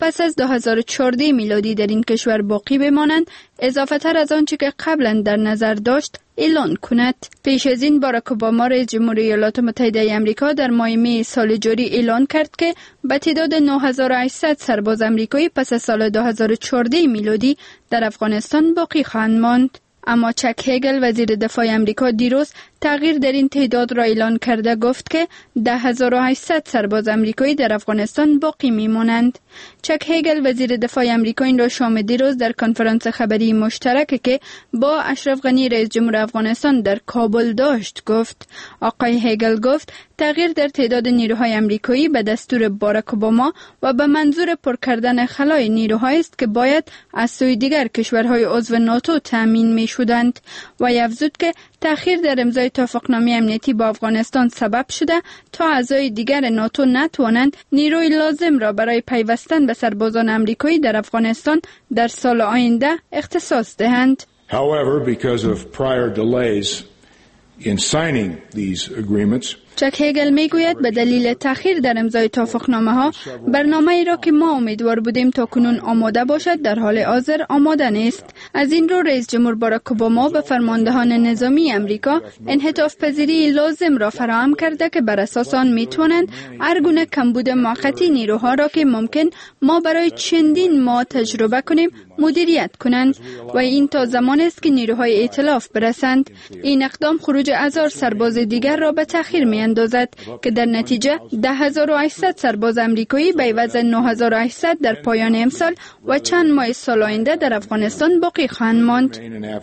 پس از 2014 میلادی در این کشور باقی بمانند اضافه تر از آنچه که قبلا در نظر داشت اعلان کند. پیش از این باراک اوباما رئیس جمهور ایالات متحده آمریکا در ماه می سال جاری اعلان کرد که به تعداد 9800 سرباز آمریکایی پس از سال 2014 میلادی در افغانستان باقی خواهند ماند. اما چک هیگل وزیر دفاع آمریکا دیروز تغییر در این تعداد را اعلان کرده گفت که 10800 سرباز آمریکایی در افغانستان باقی میمانند. چک هیگل وزیر دفاع آمریکا این را شام دیروز در کنفرانس خبری مشترک که با اشرف غنی رئیس جمهور افغانستان در کابل داشت گفت. آقای هیگل گفت تغییر در تعداد نیروهای آمریکایی به دستور باراک اوباما و به منظور پر کردن خلای نیروهایی است که باید از سوی دیگر کشورهای عضو ناتو تامین می شدند و افزود که تأخیر در امضای توافقنامه امنیتی با افغانستان سبب شده تا اعضای دیگر ناتو نتوانند نیروی لازم را برای پیوستن به سربازان آمریکایی در افغانستان در سال آینده اختصاص دهند. However, because of prior delays in signing these agreements, چک هیگل میگوید به دلیل تأخیر در امضای توافقنامه ها برنامه ای را که ما امیدوار بودیم تا کنون آماده باشد در حال حاضر آماده نیست. از این رو رئیس جمهور باراک اوباما به فرماندهان نظامی آمریکا انعطاف پذیری لازم را فراهم کرده که بر اساس آن میتوانند هر گونه کمبود موقتی نیروها را که ممکن ما برای چندین ماه تجربه کنیم مدیریت کنند و این تا زمانی است که نیروهای ائتلاف برسند. این اقدام خروج هزار سرباز دیگر را به تأخیر اندازد که در نتیجه 10800 سرباز آمریکایی به عوض 9800 در پایان امسال و چند ماه سال آینده در افغانستان باقی خواهند ماند.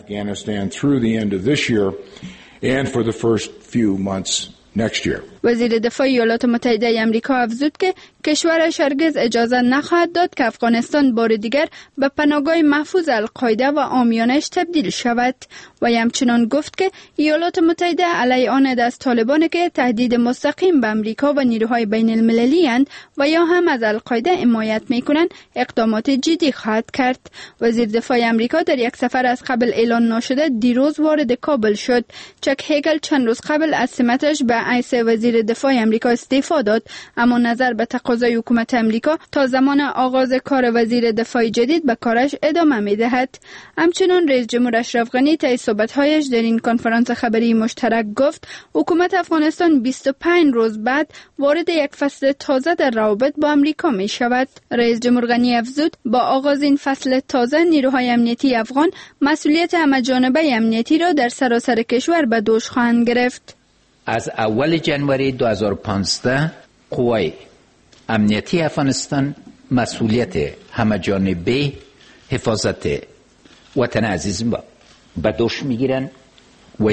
وزیر دفاع ایالات متحده آمریکا افزود که کشورش هرگز اجازه نخواهد داد که افغانستان بار دیگر به پناهگاه محفوظ القاعده و عامیانش تبدیل شود و همچنان گفت که ایالات متحده علیه آن از طالبان که تهدید مستقیم به آمریکا و نیروهای بین المللی اند و یا هم از القاعده حمایت میکنند اقدامات جدی خواهد کرد. وزیر دفاع آمریکا در یک سفر از قبل اعلان نشده دیروز وارد کابل شد. چک هیگل چند روز قبل از سمتش به حیث وزیر دفاع آمریکا استعفا داد، اما نظر به تقاضای حکومت آمریکا تا زمان آغاز کار وزیر دفاع جدید به کارش ادامه می‌دهد. همچنین رئیس جمهور اشرف غنی طی صحبت‌هایش در این کنفرانس خبری مشترک گفت حکومت افغانستان 25 روز بعد وارد یک فصل تازه در روابط با آمریکا می‌شود. رئیس جمهور غنی افزود با آغاز این فصل تازه نیروهای امنیتی افغان مسئولیت همه‌جانبه امنیتی را در سراسر کشور به دوش خواهند گرفت. از اول جنوری 2015 قوای امنیتی افغانستان مسئولیت همه‌جانبه حفاظت وطن عزیز به دوش میگیرن و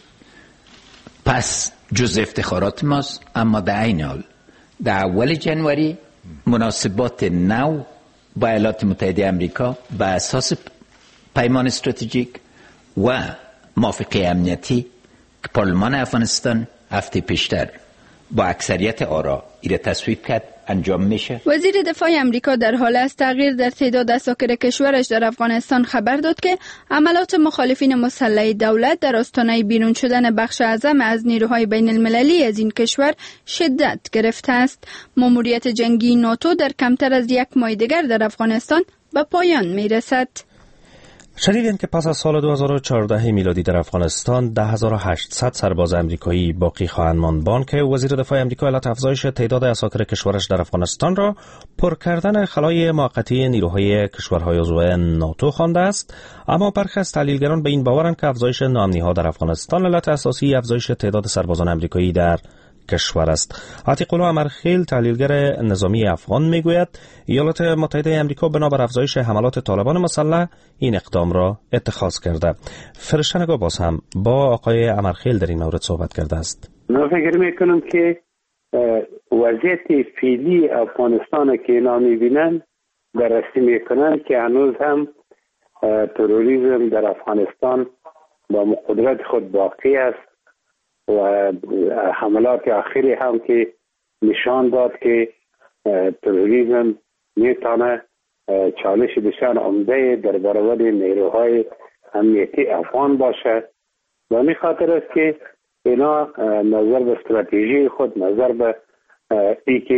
پس جز افتخارات ماست. اما در این حال در اول جنوری مناسبات نو با ایالات متحده آمریکا به اساس پیمان استراتژیک و موافقه امنیتی که پارلمان افغانستان هفته پیشتر با اکثریت آرا ایره تصویب کرد انجام میشه. وزیر دفاع آمریکا در حال از تغییر در تعداد اساکر کشورش در افغانستان خبر داد که عملات مخالفین مسلح دولت در آستانه بیرون شدن بخش اعظم از نیروهای بین المللی از این کشور شدت گرفته است. ماموریت جنگی ناتو در کمتر از یک ماه دیگر در افغانستان به پایان میرسد. شنیدین که پس از سال 2014 میلادی در افغانستان 10800 سرباز آمریکایی باقی خواهند ماند. بانک وزیر دفاع آمریکا علت افزایش تعداد اساکر کشورش در افغانستان را پر کردن خلای موقتی نیروهای کشورهای عضو ناتو خوانده است، اما برخی از تحلیلگران به این باورند که افزایش ناامنی‌ها در افغانستان علت اساسی افزایش تعداد سربازان آمریکایی در کشور است. عتیق الله امرخیل تحلیلگر نظامی افغان میگوید ایالات متحده آمریکا بنابر افزایش حملات طالبان مسلح این اقدام را اتخاذ کرده. فرشتنگاه باز هم با آقای امرخیل در این مورد صحبت کرده است. من فکر میکنم که وضعیت فعلی افغانستان که اینا میبینن بررسی میکنن که هنوز هم تروریسم در افغانستان با قدرت خود باقی است و حملات اخیری هم که نشان داد که تروریسم میتونه چالش بسیار عمده در برابر نیروهای امنیتی افغان باشه و می خاطر است که اینا نظر به استراتژی خود، نظر به ای که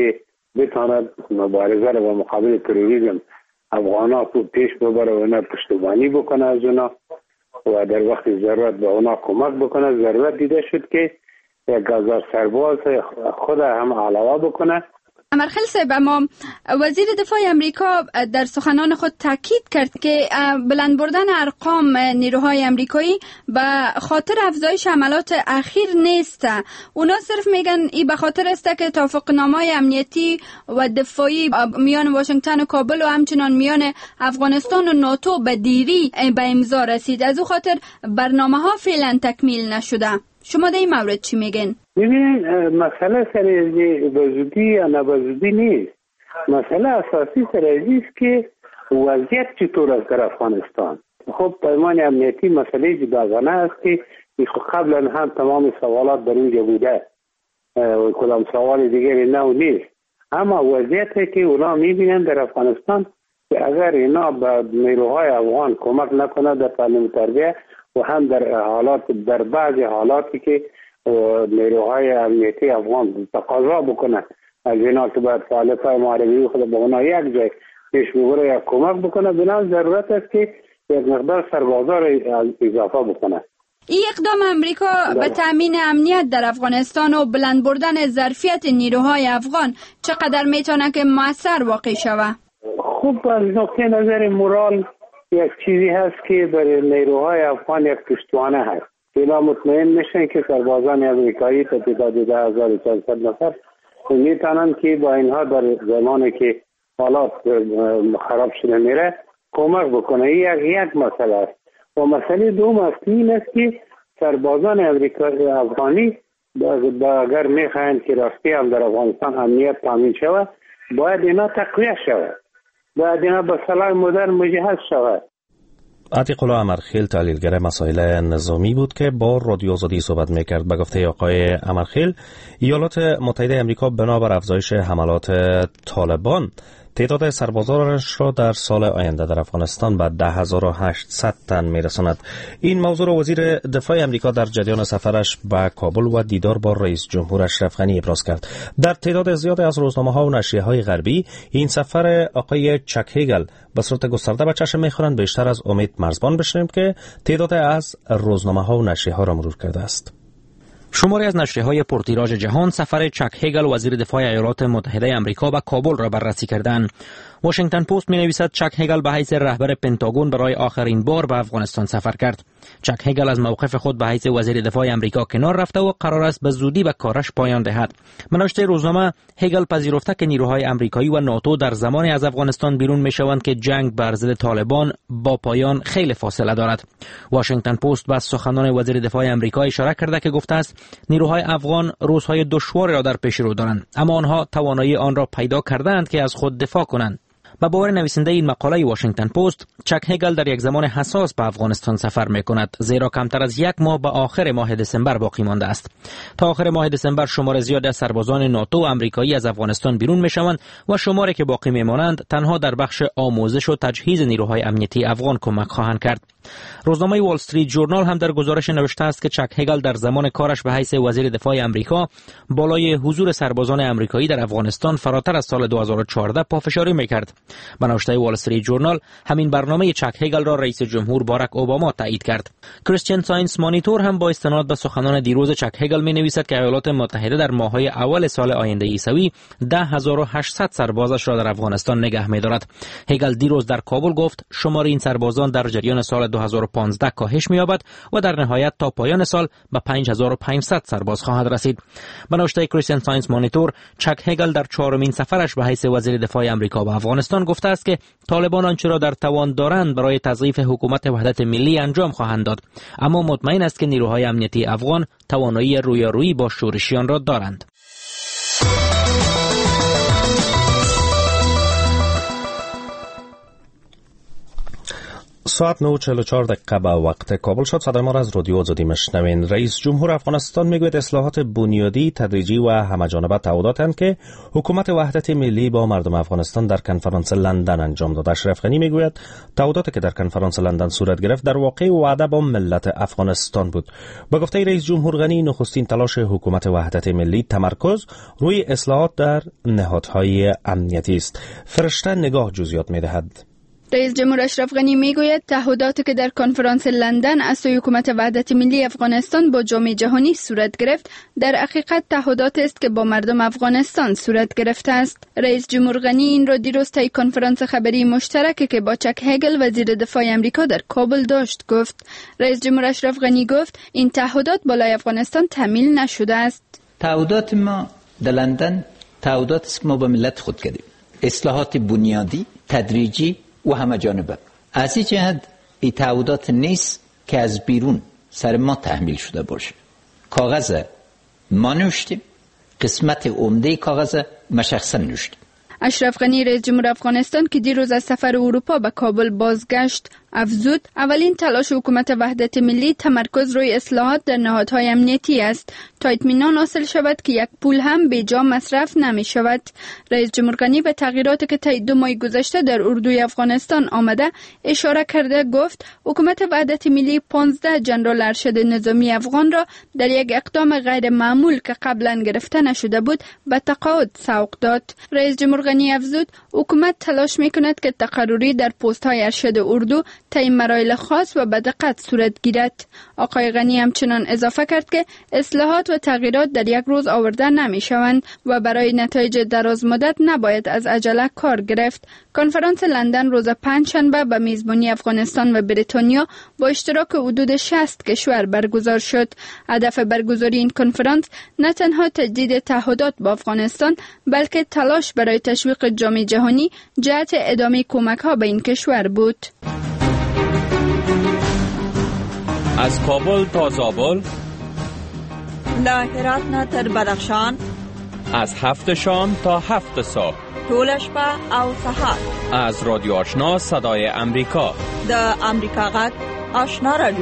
بتواند مبارزه را با مقابل تروریسم افغان‌ها پیش ببره و اونا پشتیبانی بکنه از اونا و در وقت ضرورت به اونا کمک بکنه. ضرورت دیده شد که 1000 سرباز خود هم علاوه بکنه. امرخیل صاحب، اما وزیر دفاع امریکا در سخنان خود تاکید کرد که بلند بردن ارقام نیروهای امریکایی به خاطر افزایش حملات اخیر نیست. اونا صرف میگن این به خاطر است که توافقنامه‌های امنیتی و دفاعی میان واشنگتن و کابل و همچنان میان افغانستان و ناتو به دیری به امضا رسید، از او خاطر برنامه‌ها فعلا تکمیل نشده. شما در این مورد چی میگن؟ ببینید، مسئله سر بزودی یا نبزودی نیست. مسئله اساسی سر است که وضعیت چطور است در افغانستان. خب پیمان امنیتی مسئله جداگانه است که قبلا هم تمام سوالات در اینجا بوده، کدام سوال دیگری نو نیست. اما وضعیتی که اونا میبینن در افغانستان که اگر اینا به نیروهای افغان کمک نکنه در تعلیم تربیه و هم در بعضی حالاتی که نیروهای امنیتی افغان تقاضا بکنه از اینا که باید فعالیت‌های معربی خود به اونا یک جای پیش ببره یا کمک بکنه، بنا ضرورت است که یک مقدار سربازا را اضافه بکنه. این اقدام امریکا به تامین امنیت در افغانستان و بلند بردن ظرفیت نیروهای افغان چقدر میتونه که موثر واقع شود؟ خوب، از نقطه نظر مورال یک چیزی هست که برای نیروهای افغان یک پشتوانه هست. اینا مطمئن میشن که سربازان امریکایی تا تعداد 10,400 نفر میتونن که با اینها در زمانی که حالات خراب شده میره کمک بکنه. یک مسئله است. و مسئله دوم است این است که سربازان امریکایی افغانی اگر میخواین که راستی هم در افغانستان امنیت تامین شود، باید اینا تقویه شود، باید اینا به سلاح مدرن مجهز شود. عتیق الله امرخیل، تحلیلگر مسائل نظامی بود که با رادیو آزادی صحبت میکرد. به گفته آقای امرخیل، ایالات متحده آمریکا بنابر افزایش حملات طالبان تعداد سربازانش را در سال آینده در افغانستان به 10,800 تن میرساند. این موضوع را وزیر دفاع آمریکا در جریان سفرش به کابل و دیدار با رئیس جمهور اشرف غنی ابراز کرد. در تعداد زیادی از روزنامه‌ها و نشریه‌های غربی این سفر آقای چک هیگل به صورت گسترده به چشم می‌خورند. بیشتر از امید مرزبان بشنویم که تعداد از روزنامه‌ها و نشریه‌ها را مرور کرده است. شماری از نشریه‌های پرتیراژ جهان سفر چک هیگل وزیر دفاع ایالات متحده آمریکا به کابل را بررسی کردند. واشنگتن پست می‌نویسد چک هیگل به حیث رهبر پنتاگون برای آخرین بار به افغانستان سفر کرد. چک هیگل از موقف خود به حیث وزیر دفاع آمریکا کنار رفته و قرار است به زودی به کارش پایان دهد. به نوشته روزنامه، هیگل پذیرفته که نیروهای آمریکایی و ناتو در زمانی از افغانستان بیرون می‌شوند که جنگ بر ضد طالبان با پایان خیلی فاصله دارد. واشنگتن پست به سخنان وزیر دفاع آمریکا اشاره کرده که گفته است نیروهای افغان روزهای دشواری را در پیش رو دارند، اما آنها توانایی آن را پیدا کردند که از خود دفاع کنند. با باور نویسنده این مقاله واشنگتن پست، چک هیگل در یک زمان حساس به افغانستان سفر می‌کند، زیرا کمتر از یک ماه به آخر ماه دسامبر باقی مانده است. تا آخر ماه دسامبر شمار زیادی از سربازان ناتو و آمریکایی از افغانستان بیرون می‌شوند و شماری که باقی می‌مانند تنها در بخش آموزش و تجهیز نیروهای امنیتی افغان کمک خواهند کرد. روزنامه وال استریت ژورنال هم در گزارش نوشته است که چک هیگل در زمان کارش به حیث وزیر دفاع آمریکا بالای حضور سربازان آمریکایی در افغانستان فراتر از سال 2014 پافشاری می‌کرد. به نوشته وال استریت ژورنال، همین برنامه چک هیگل را رئیس جمهور باراک اوباما تایید کرد. کریستین ساینس مانیتور هم با استناد به سخنان دیروز چک هیگل می‌نویسد که ایالات متحده در ماه‌های اول سال آینده عیسوی 10,800 سربازش را در افغانستان نگه می‌دارد. هیگل دیروز در کابل گفت شمار این سربازان در جریان سال 2015 کاهش می‌یابد و در نهایت تا پایان سال به 5,500 سرباز خواهد رسید. به نوشته کریستین ساینس مانیتور، چک هیگل در چهارمین سفرش به حیث وزیر دفاع آمریکا به افغانستان گفته است که طالبان آنچه را در توان دارند برای تضعیف حکومت وحدت ملی انجام خواهند داد، اما مطمئن است که نیروهای امنیتی افغان توانایی رویارویی با شورشیان را دارند. ساعت 9:44 به وقت کابل شد. صدای ما را از رادیو آزادی میشنوین. رئیس جمهور افغانستان میگوید اصلاحات بنیادی، تدریجی و همه‌جانبه تعهداتند که حکومت وحدت ملی با مردم افغانستان در کنفرانس لندن انجام داد. اشرف غنی میگوید تعهداتی که در کنفرانس لندن صورت گرفت در واقع وعده با ملت افغانستان بود. با گفته رئیس جمهور غنی، نخستین تلاش حکومت وحدت ملی تمرکز روی اصلاحات در نهادهای امنیتی است. فرشته نگاه جزئیات میدهد. رئیس جمهور اشرف غنی میگوید تعهداتی که در کنفرانس لندن از سوی حکومت وحدت ملی افغانستان با جامعه جهانی صورت گرفت در حقیقت تعهدات است که با مردم افغانستان صورت گرفته است. رئیس جمهور غنی این را دیروز طی کنفرانس خبری مشترکی که با چک هگل وزیر دفاع آمریکا در کابل داشت گفت. رئیس جمهور اشرف غنی گفت این تعهدات بالای افغانستان تحمیل نشده است. تعهدات ما در لندن تعهدات است که ما با ملت خود کردیم. اصلاحات بنیادی، تدریجی و همه جانبه. از این جهت این تعهدات نیست که از بیرون سر ما تحمیل شده باشه. کاغذ ما نوشتیم، قسمت عمده کاغذ ما شخصا نوشتیم. اشرف غنی رئیس جمهور افغانستان که دیروز از سفر اروپا به کابل بازگشت افزود اولین تلاش حکومت وحدت ملی تمرکز روی اصلاحات در نهادهای امنیتی است تا اطمینان حاصل شود که یک پول هم بیجا مصرف نمی شود. رئیس جمهور غنی به تغییراتی که طی 2 ماه گذشته در اردوی افغانستان آمده اشاره کرده گفت حکومت وحدت ملی 15 ژنرال ارشد نظامی افغان را در یک اقدام غیر معمول که قبلا گرفته نشده بود به تقاعد سوق داد. رئیس جمهور غنی افزود حکومت تلاش میکند که تقرری در پست های ارشد اردو طی مراحل خاص و به دقت صورت گیرد. آقای غنی همچنان اضافه کرد که اصلاحات و تغییرات در یک روز آورده نمی شوند و برای نتایج دراز مدت نباید از عجله کار گرفت. کنفرانس لندن روز پنجشنبه به میزبانی افغانستان و بریتانیا با اشتراک حدود 60 کشور برگزار شد. هدف برگزاری این کنفرانس نه تنها تجدید تعهدات با افغانستان بلکه تلاش برای تشویق جامعه جهانی جهت ادامه کمک‌ها به این کشور بود. از کابل تا زابل، له هرات نه تر بدخشان، از 7 شام تا 7 صبح، ټول شپه او سهار، از رادیو آشنا صدای امریکا، د امریکا غږ آشنا رادیو.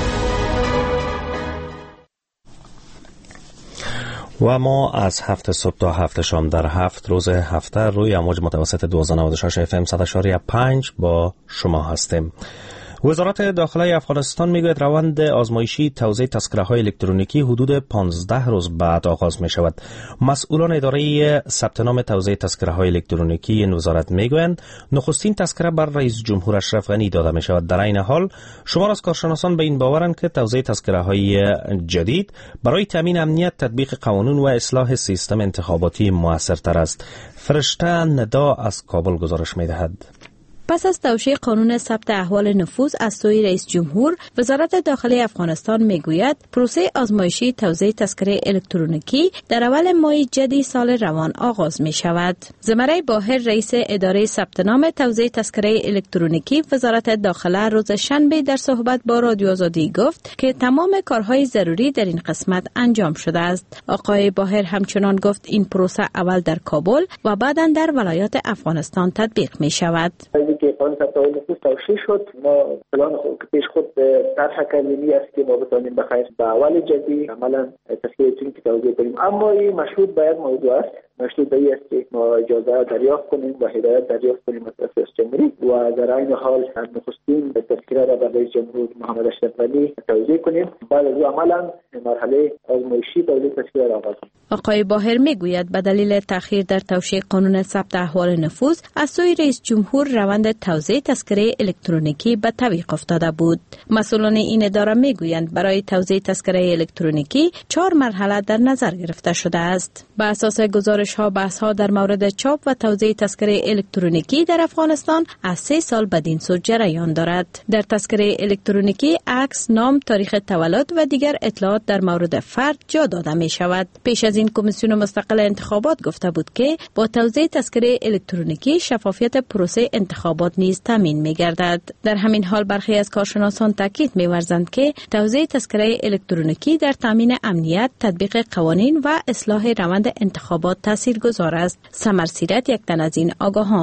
و ما از 7 صبح تا 7 شام در 7 روز هفته روی امواج متوسط 1296 FM 100.5 با شما هستیم. وزارت داخله افغانستان میگوید روند آزمایشی توزیع تذکره‌های الکترونیکی حدود 15 روز بعد آغاز می شود. مسئولان اداره ثبت نام توزیع تذکره‌های الکترونیکی این وزارت میگویند نخستین تذکره بر رئیس جمهور اشرف غنی داده می شود. در این حال شمار از کارشناسان به این باورند که توزیع تذکره‌های جدید برای تامین امنیت، تطبیق قانون و اصلاح سیستم انتخاباتی موثرتر است. فرشته ندا از کابل گزارش می‌دهد. پس از توشیح قانون ثبت احوال نفوذ از سوی رئیس جمهور، وزارت داخلی افغانستان میگوید پروسه آزمایشی توزیع تذکره الکترونیکی در اول ماه جدی سال روان آغاز می شود. زمره باهر رئیس اداره ثبت نام توزیع تذکره الکترونیکی وزارت داخله روز شنبه در صحبت با رادیو آزادی گفت که تمام کارهای ضروری در این قسمت انجام شده است. آقای باهر همچنان گفت این پروسه اول در کابل و بعداً در ولایات افغانستان تطبیق می شود. که قانون ثبت احوال نفوذ توشیح شد، ما پلان پیش خود طرح کردیم است که ما بتوانیم بخیر به اول جدی عملا تذکره الکترونیکی توزیع کنیم. اما این مشروط باید موضوع است، مشروط به این است که ما اجازه دریافت کنیم و هدایت دریافت کنیم از رئیس جمهوری و در این حال نخستین تذکره را به رئیس جمهور محمد اشرف غنی توزیع کنیم. بعد از عملا مرحله آزمایشی توزیع تذکره را آغاز کنیم. آقای باهر میگوید به دلیل تأخیر در توشیح قانون ثبت احوال نفوذ از سوی رئیس جمهور روند توزیع تذکره الکترونیکی به تعویق افتاده بود. مسئولان این اداره میگویند برای توزیع تذکره الکترونیکی 4 مرحله در نظر گرفته شده است. بر اساس گزارش‌ها بحث‌ها در مورد چاپ و توزیع تذکره الکترونیکی در افغانستان از 3 سال بدین سو جریان دارد. در تذکره الکترونیکی عکس، نام، تاریخ تولد و دیگر اطلاعات در مورد فرد جا داده می شود. پیش از این کمیسیون مستقل انتخابات گفته بود که با توزیع تذکره الکترونیکی شفافیت پروسه انتخابات نیز تامین می گردد. در همین حال برخی از کارشناسان تاکید می ورزند که توزیع تذکره الکترونیکی در تامین امنیت، تطبیق قوانین و اصلاح روند انتخابات تاثیرگذار است. سمر سیرت یک تن از این آگاهان.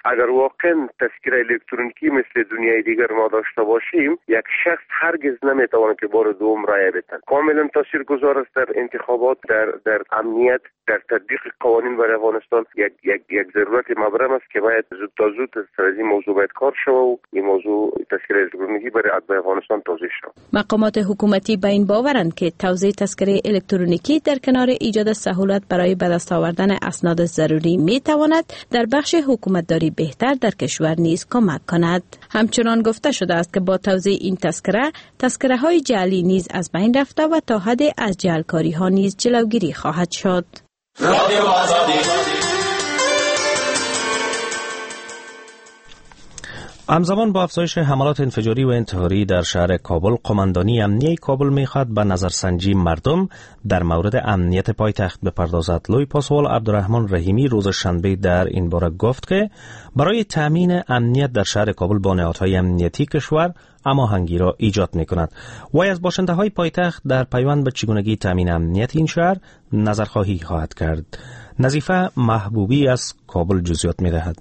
اگر واقعا تذکره الکترونیکی مثل دنیای دیگر ما داشته باشیم، یک شخص هرگز نمیتواند که بار دوم رای بده. کاملا تاثیرگذار است در انتخابات، در امنیت، در تطبیق قوانین برای افغانستان. یک ضرورت مبرم است که باید زود تا زود سر از این موضوع باید کار شود و این موضوع تذکره الکترونیکی برای افغانستان توضیح شود. مقامات حکومتی به این باورند که توزیع تذکره الکترونیکی در کنار ایجاد سهولت برای به دست آوردن اسناد ضروری می تواند در بخش حکومتداری بهتر در کشور نیز کمک کند. همچنان گفته شده است که با توزیع این تذکره های جعلی نیز از بین رفته و تا حد از جعلکاری ها نیز جلوگیری خواهد شد. همزمان با افزایش حملات انفجاری و انتحاری در شهر کابل، قماندانی امنیه کابل میخواد به نظرسنجی مردم در مورد امنیت پایتخت بپردازد. لوی پاسوال عبدالرحمن رحیمی روز شنبه در این باره گفت که برای تامین امنیت در شهر کابل با نهادهای امنیتی کشور هماهنگی را ایجاد میکند. وی از باشنده های پایتخت در پیوند به چگونگی تامین امنیت این شهر نظرخواهی خواهد کرد. نظیفه محبوبی از کابل جزئیات میدهد.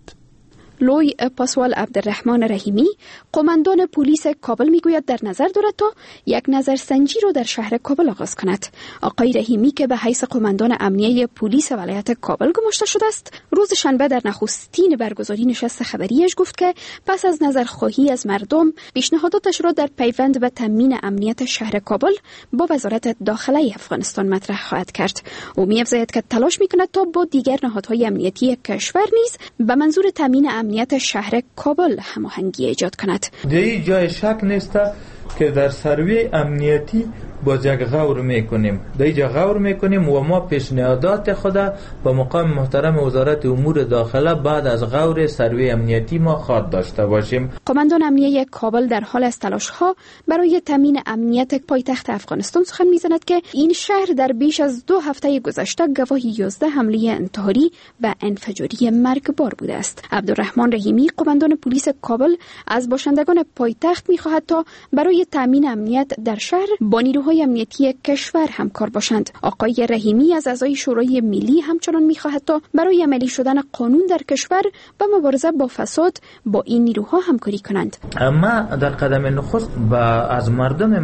لوی پاسوال عبدالرحمن رحیمی قماندان پلیس کابل میگوید در نظر دارد تا یک نظرسنجی را در شهر کابل آغاز کند. آقای رحیمی که به حیث قماندان امنیه پلیس ولایت کابل گماشته شده است، روز شنبه در نخستین برگزاری نشست خبریش گفت که پس از نظرخواهی از مردم پیشنهاداتش را در پیوند به تامین امنیت شهر کابل با وزارت داخله افغانستان مطرح خواهد کرد. او می‌افزاید که تلاش می‌کند تا با دیگر نهادهای امنیتی کشور نیز به منظور تامین امنیت شهر کابل هماهنگی ایجاد کند. در جای شک نیست که در سروی امنیتی باز یک غور میکنیم. در اینجا غور میکنیم و ما پیشنهادات خود به مقام محترم وزارت امور داخله بعد از غور سروی امنیتی ما خواهد داشته باشیم. قماندان امنیه کابل در حال از تلاش ها برای تامین امنیت پایتخت افغانستان سخن میزند که این شهر در بیش از 2 هفته گذشته گواهی 11 حمله انتحاری و انفجاری مرگبار بوده است. عبدالرحمن رحیمی قماندان پلیس کابل از باشندگان پایتخت میخواهد تا برای تامین امنیت در شهر با نیروهای امنیتی کشور همکار باشند. آقای رحیمی از اعضای شورای ملی همچنان می‌خواهد تا برای عملی شدن قانون در کشور و مبارزه با فساد با این نیروها همکاری کنند. ما در قدم نخست از مردم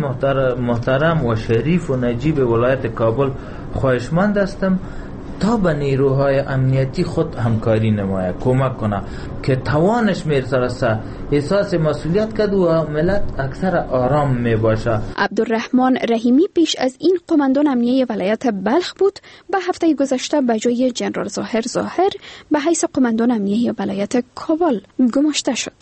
محترم و شریف و نجیب ولایت کابل خواهشمند هستم تا به نیروهای امنیتی خود همکاری نماید، کمک کنه که توانش میرسه، احساس مسئولیت کرد و ملت اکثر آرام می باشه. عبدالرحمن رحیمی پیش از این قماندان امنیه ولایت بلخ بود. به هفته گذشته به جای جنرال ظاهر به حیث قماندان امنیه ولایت کابل گماشته شد.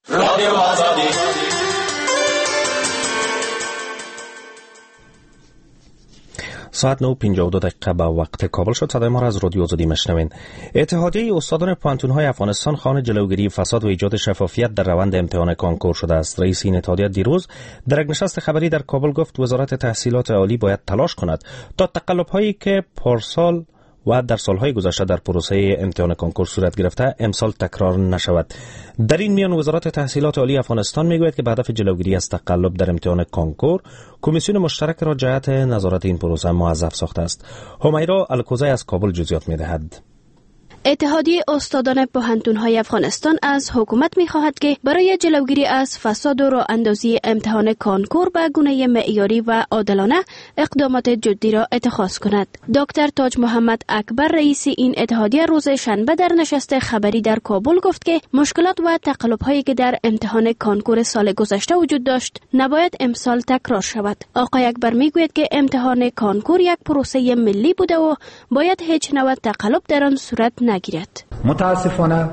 ساعت 9:52 به وقت کابل شد. صدای ما را از رادیو آزادی میشنوین. اتحادیه استادان پوهنتون‌های افغانستان خواهان جلوگیری فساد و ایجاد شفافیت در روند امتحان کانکور شده است. رئیس این اتحادیه دیروز در یک نشست خبری در کابل گفت وزارت تحصیلات عالی باید تلاش کند تا تقلب‌هایی که پارسال و در سالهای گذشته در پروسه امتحان کانکور صورت گرفته امسال تکرار نشود. در این میان وزارت تحصیلات عالی افغانستان میگوید که به هدف جلوگیری از تقلب در امتحان کانکور کمیسیون مشترک را جهت نظارت این پروسه موظف ساخته است. همیرا الکوزی از کابل جزئیات میدهد. اتحادیه استادان پوهنتون‌های افغانستان از حکومت می‌خواهد که برای جلوگیری از فساد و راه اندازی امتحان کانکور به گونه معیاری و عادلانه اقدامات جدی را اتخاذ کند. دکتر تاج محمد اکبر رئیس این اتحادیه روز شنبه در نشست خبری در کابل گفت که مشکلات و تقلب‌هایی که در امتحان کانکور سال گذشته وجود داشت نباید امسال تکرار شود. آقای اکبر میگوید که امتحان کانکور یک پروسه ملی بوده و باید هیچ نوع تقلب در آن صورت نگیرد. متاسفانه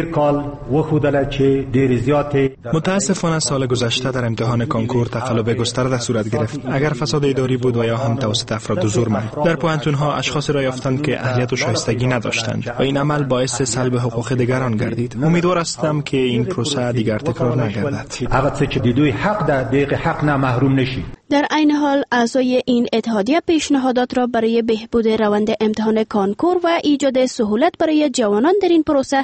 سال گذشته در امتحان کانکور تقلب گسترده صورت گرفت. اگر فساد اداری بود و یا هم توسط افراد زورمند در پوهنتون‌ها اشخاص را یافتند که اهلیت و شایستگی نداشتند و این عمل باعث سلب حقوق دیگران گردید. امیدوار هستم که این پروسه دیگر تکرار نگردد. در عین حال اعضای این اتحادیه پیشنهادات را برای بهبود روند امتحان کانکور و ایجاد سهولت برای جوانان در این پروسه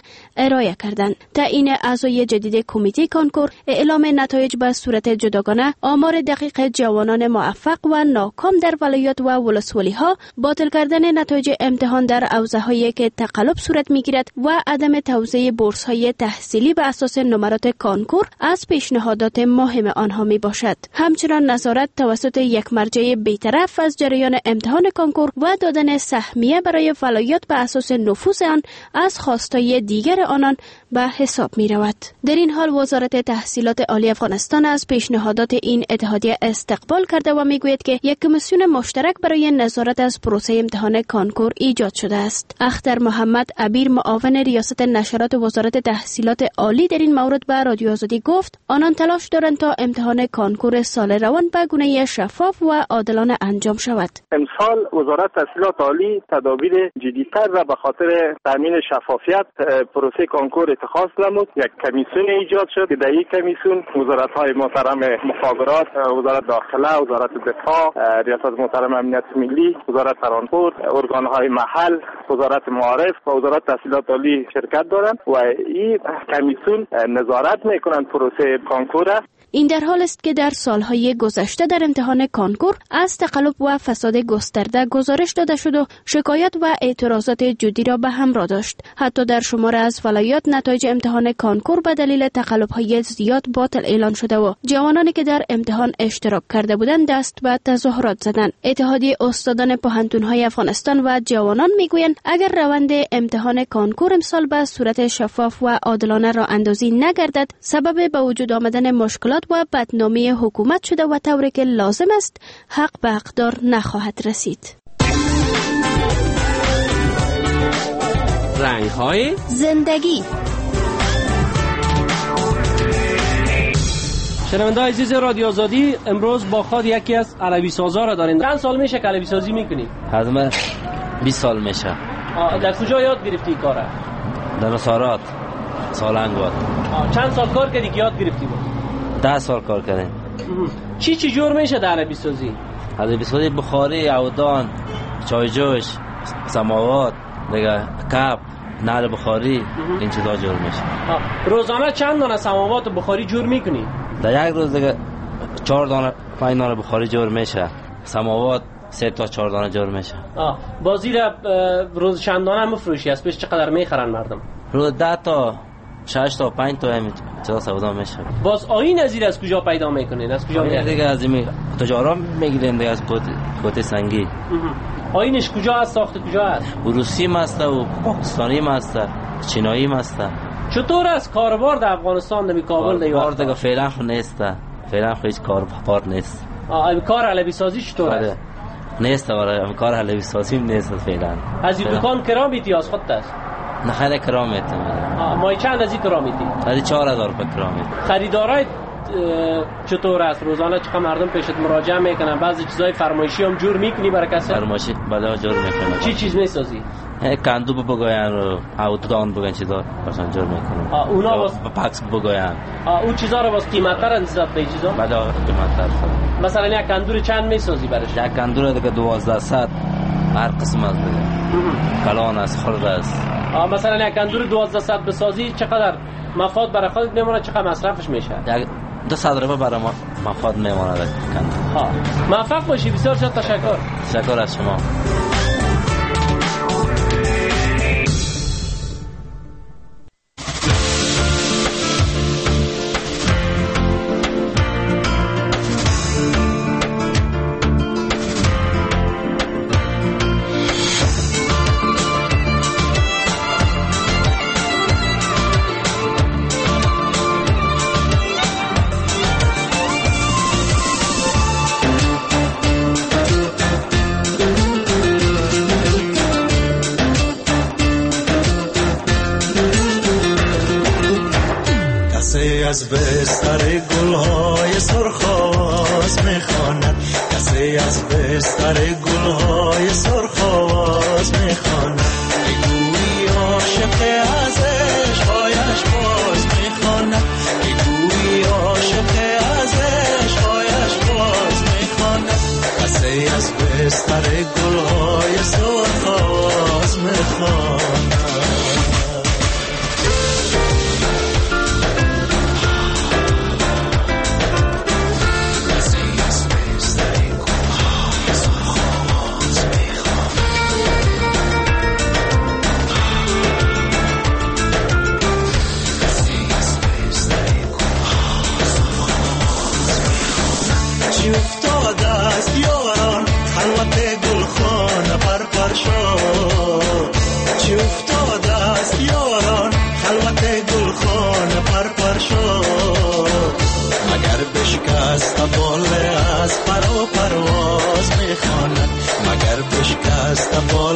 ارائه کردند. تعیین اعضای جدید کمیته کنکور، اعلام نتایج به صورت جداگانه، آمار دقیق جوانان موفق و ناکام در ولایات و ولسوالی‌ها، باطل کردن نتایج امتحان در حوزه‌هایی که تقلب صورت می‌گیرد و عدم توزیع بورس‌های تحصیلی بر اساس نمرات کنکور از پیشنهادات مهم آنها میباشد. همچنین نظارت توسط یک مرجع بی‌طرف از جریان امتحان کنکور و دادن سهمیه برای ولایات به اساس نفوذ آن از خواستای دیگر آنان به حساب می رود. در این حال وزارت تحصیلات عالی افغانستان از پیشنهادات این اتحادیه استقبال کرده و می گوید که یک کمیسیون مشترک برای نظارت از پروسه امتحان کنکور ایجاد شده است. اختر محمد عبیر، معاون ریاست نشرات وزارت تحصیلات عالی، در این مورد به رادیو آزادی گفت آنان تلاش دارند تا امتحان کنکور سال روان به گونه شفاف و عادلانه انجام شود. امسال وزارت تحصیلات عالی تدابیر جدی‌تر و به خاطر تامین شفافیت پروسه کنکور اتخاذ نمود. یک کمیسیون ایجاد شد که در این کمیسیون وزارت‌های محترم مخابرات، وزارت داخله، وزارت دفاع، ریاست محترم امنیت ملی، وزارت ترانسپورت، ارگان‌های محل، وزارت معارف و وزارت تحصیلات عالی شرکت دارند و این کمیسیون نظارت می‌کنند پروسه کنکور. این در حال است که در سالهای گذشته در امتحان کنکور از تقلب و فساد گسترده گزارش داده شد و شکایت و اعتراضات جدی را به همراه داشت. حتی در شمار از ولایات نتایج امتحان کنکور به دلیل تقلب‌های زیاد باطل اعلان شده و جوانانی که در امتحان اشتراک کرده بودند دست به تظاهرات زدند. اتحادیه استادان پوهنتون‌های افغانستان و جوانان میگویند اگر روند امتحان کنکور امسال به صورت شفاف و عادلانه راه اندازی نگردد، سبب به وجود آمدن مشکلات و بدنامی حکومت شده و طوری که لازم است حق به حقدار نخواهد رسید. رنگ‌های زندگی. شنونده‌های عزیز رادیو آزادی، امروز با خود یکی از عربی سازا را دارین. چند سال میشه که عربی سازی میکنی؟ حتما 20 سال میشه. در کجا یاد گرفتی کاره؟ در مسارات سالنگواد. چند سال کار کردی که یاد گرفتی بود؟ 10 سال کار کردیم. چی جور میشه در عربی سازی؟ عربی سازی بخاری، عودان، چای جوش، سماوات، دیگه کپ، نعل بخاری، این چیزا جور میشه. روزانه چند دانه سماوات و بخاری جور میکنی؟ در یک روز دیگه 4 دانه 5 دانه بخاری جور میشه. سماوات 3 تا 4 دانه جور میشه. بازی را روز چند دانه میفروشی؟ از پیش چقدر میخرن مردم؟ روز 10 تا 6 تا 5 تا همین چیزا سودا میشه. باز آیین ازیر از کجا پیدا میکنین؟ از کجا میاد؟ دیگه از این تجارا میگیریم دیگه از کوت سنگی. آیینش کجا است؟ ساخت کجا است؟ روسی ماسته و پاکستانی ماسته، چینایی ماسته. چطور است کاروبار در افغانستان در کابل دیگه؟ کار دیگه فعلا نیست. فعلا هیچ کار نیست. کار علوی سازی چطور است؟ نیست ولی کار علوی سازی نیست فعلا. از این دکان کرا میتی از خودت است؟ نه خیلی کرام میتم. مای چند از این کرا میتی؟ از 4000 روپیه کرام میتم. خریدارای چطور است؟ روزانه چقدر مردم پیشت مراجعه میکنن؟ بعضی چیزای فرمایشی هم جور میکنی برای کسی؟ فرمایشی بله جور میکنم. چی چیز میسازی؟ کندو بگوین و عودان بگن چیزا مثلا جور میکنم. اونا واسه پاکس بگوین. اون چیزا رو واسه قیمت‌تر نسبت به چیزا؟ بله قیمت‌تر. مثلا یک کندور چند میسازی برش؟ یک کندور دیگه 1200 هر قسم از دیگه. کلان است، خرد است. مثلا یک کندور 1200 بسازی چقدر مفاد برای خودت میمونه، چقدر مصرفش میشه؟ 200 روپیه برای مفاد میمونه کندور. موفق باشی. بسیار تشکر. تشکر از شما. از بستر گلهای سرخاز میخواند، کسی از بستر گلهای سرخاز میخواند، بگویی عاشق از عشقایش باز میخواند، بگویی عاشق از عشقایش باز میخواند، کسی از بستر گلهای سرخاز میخواند. شکست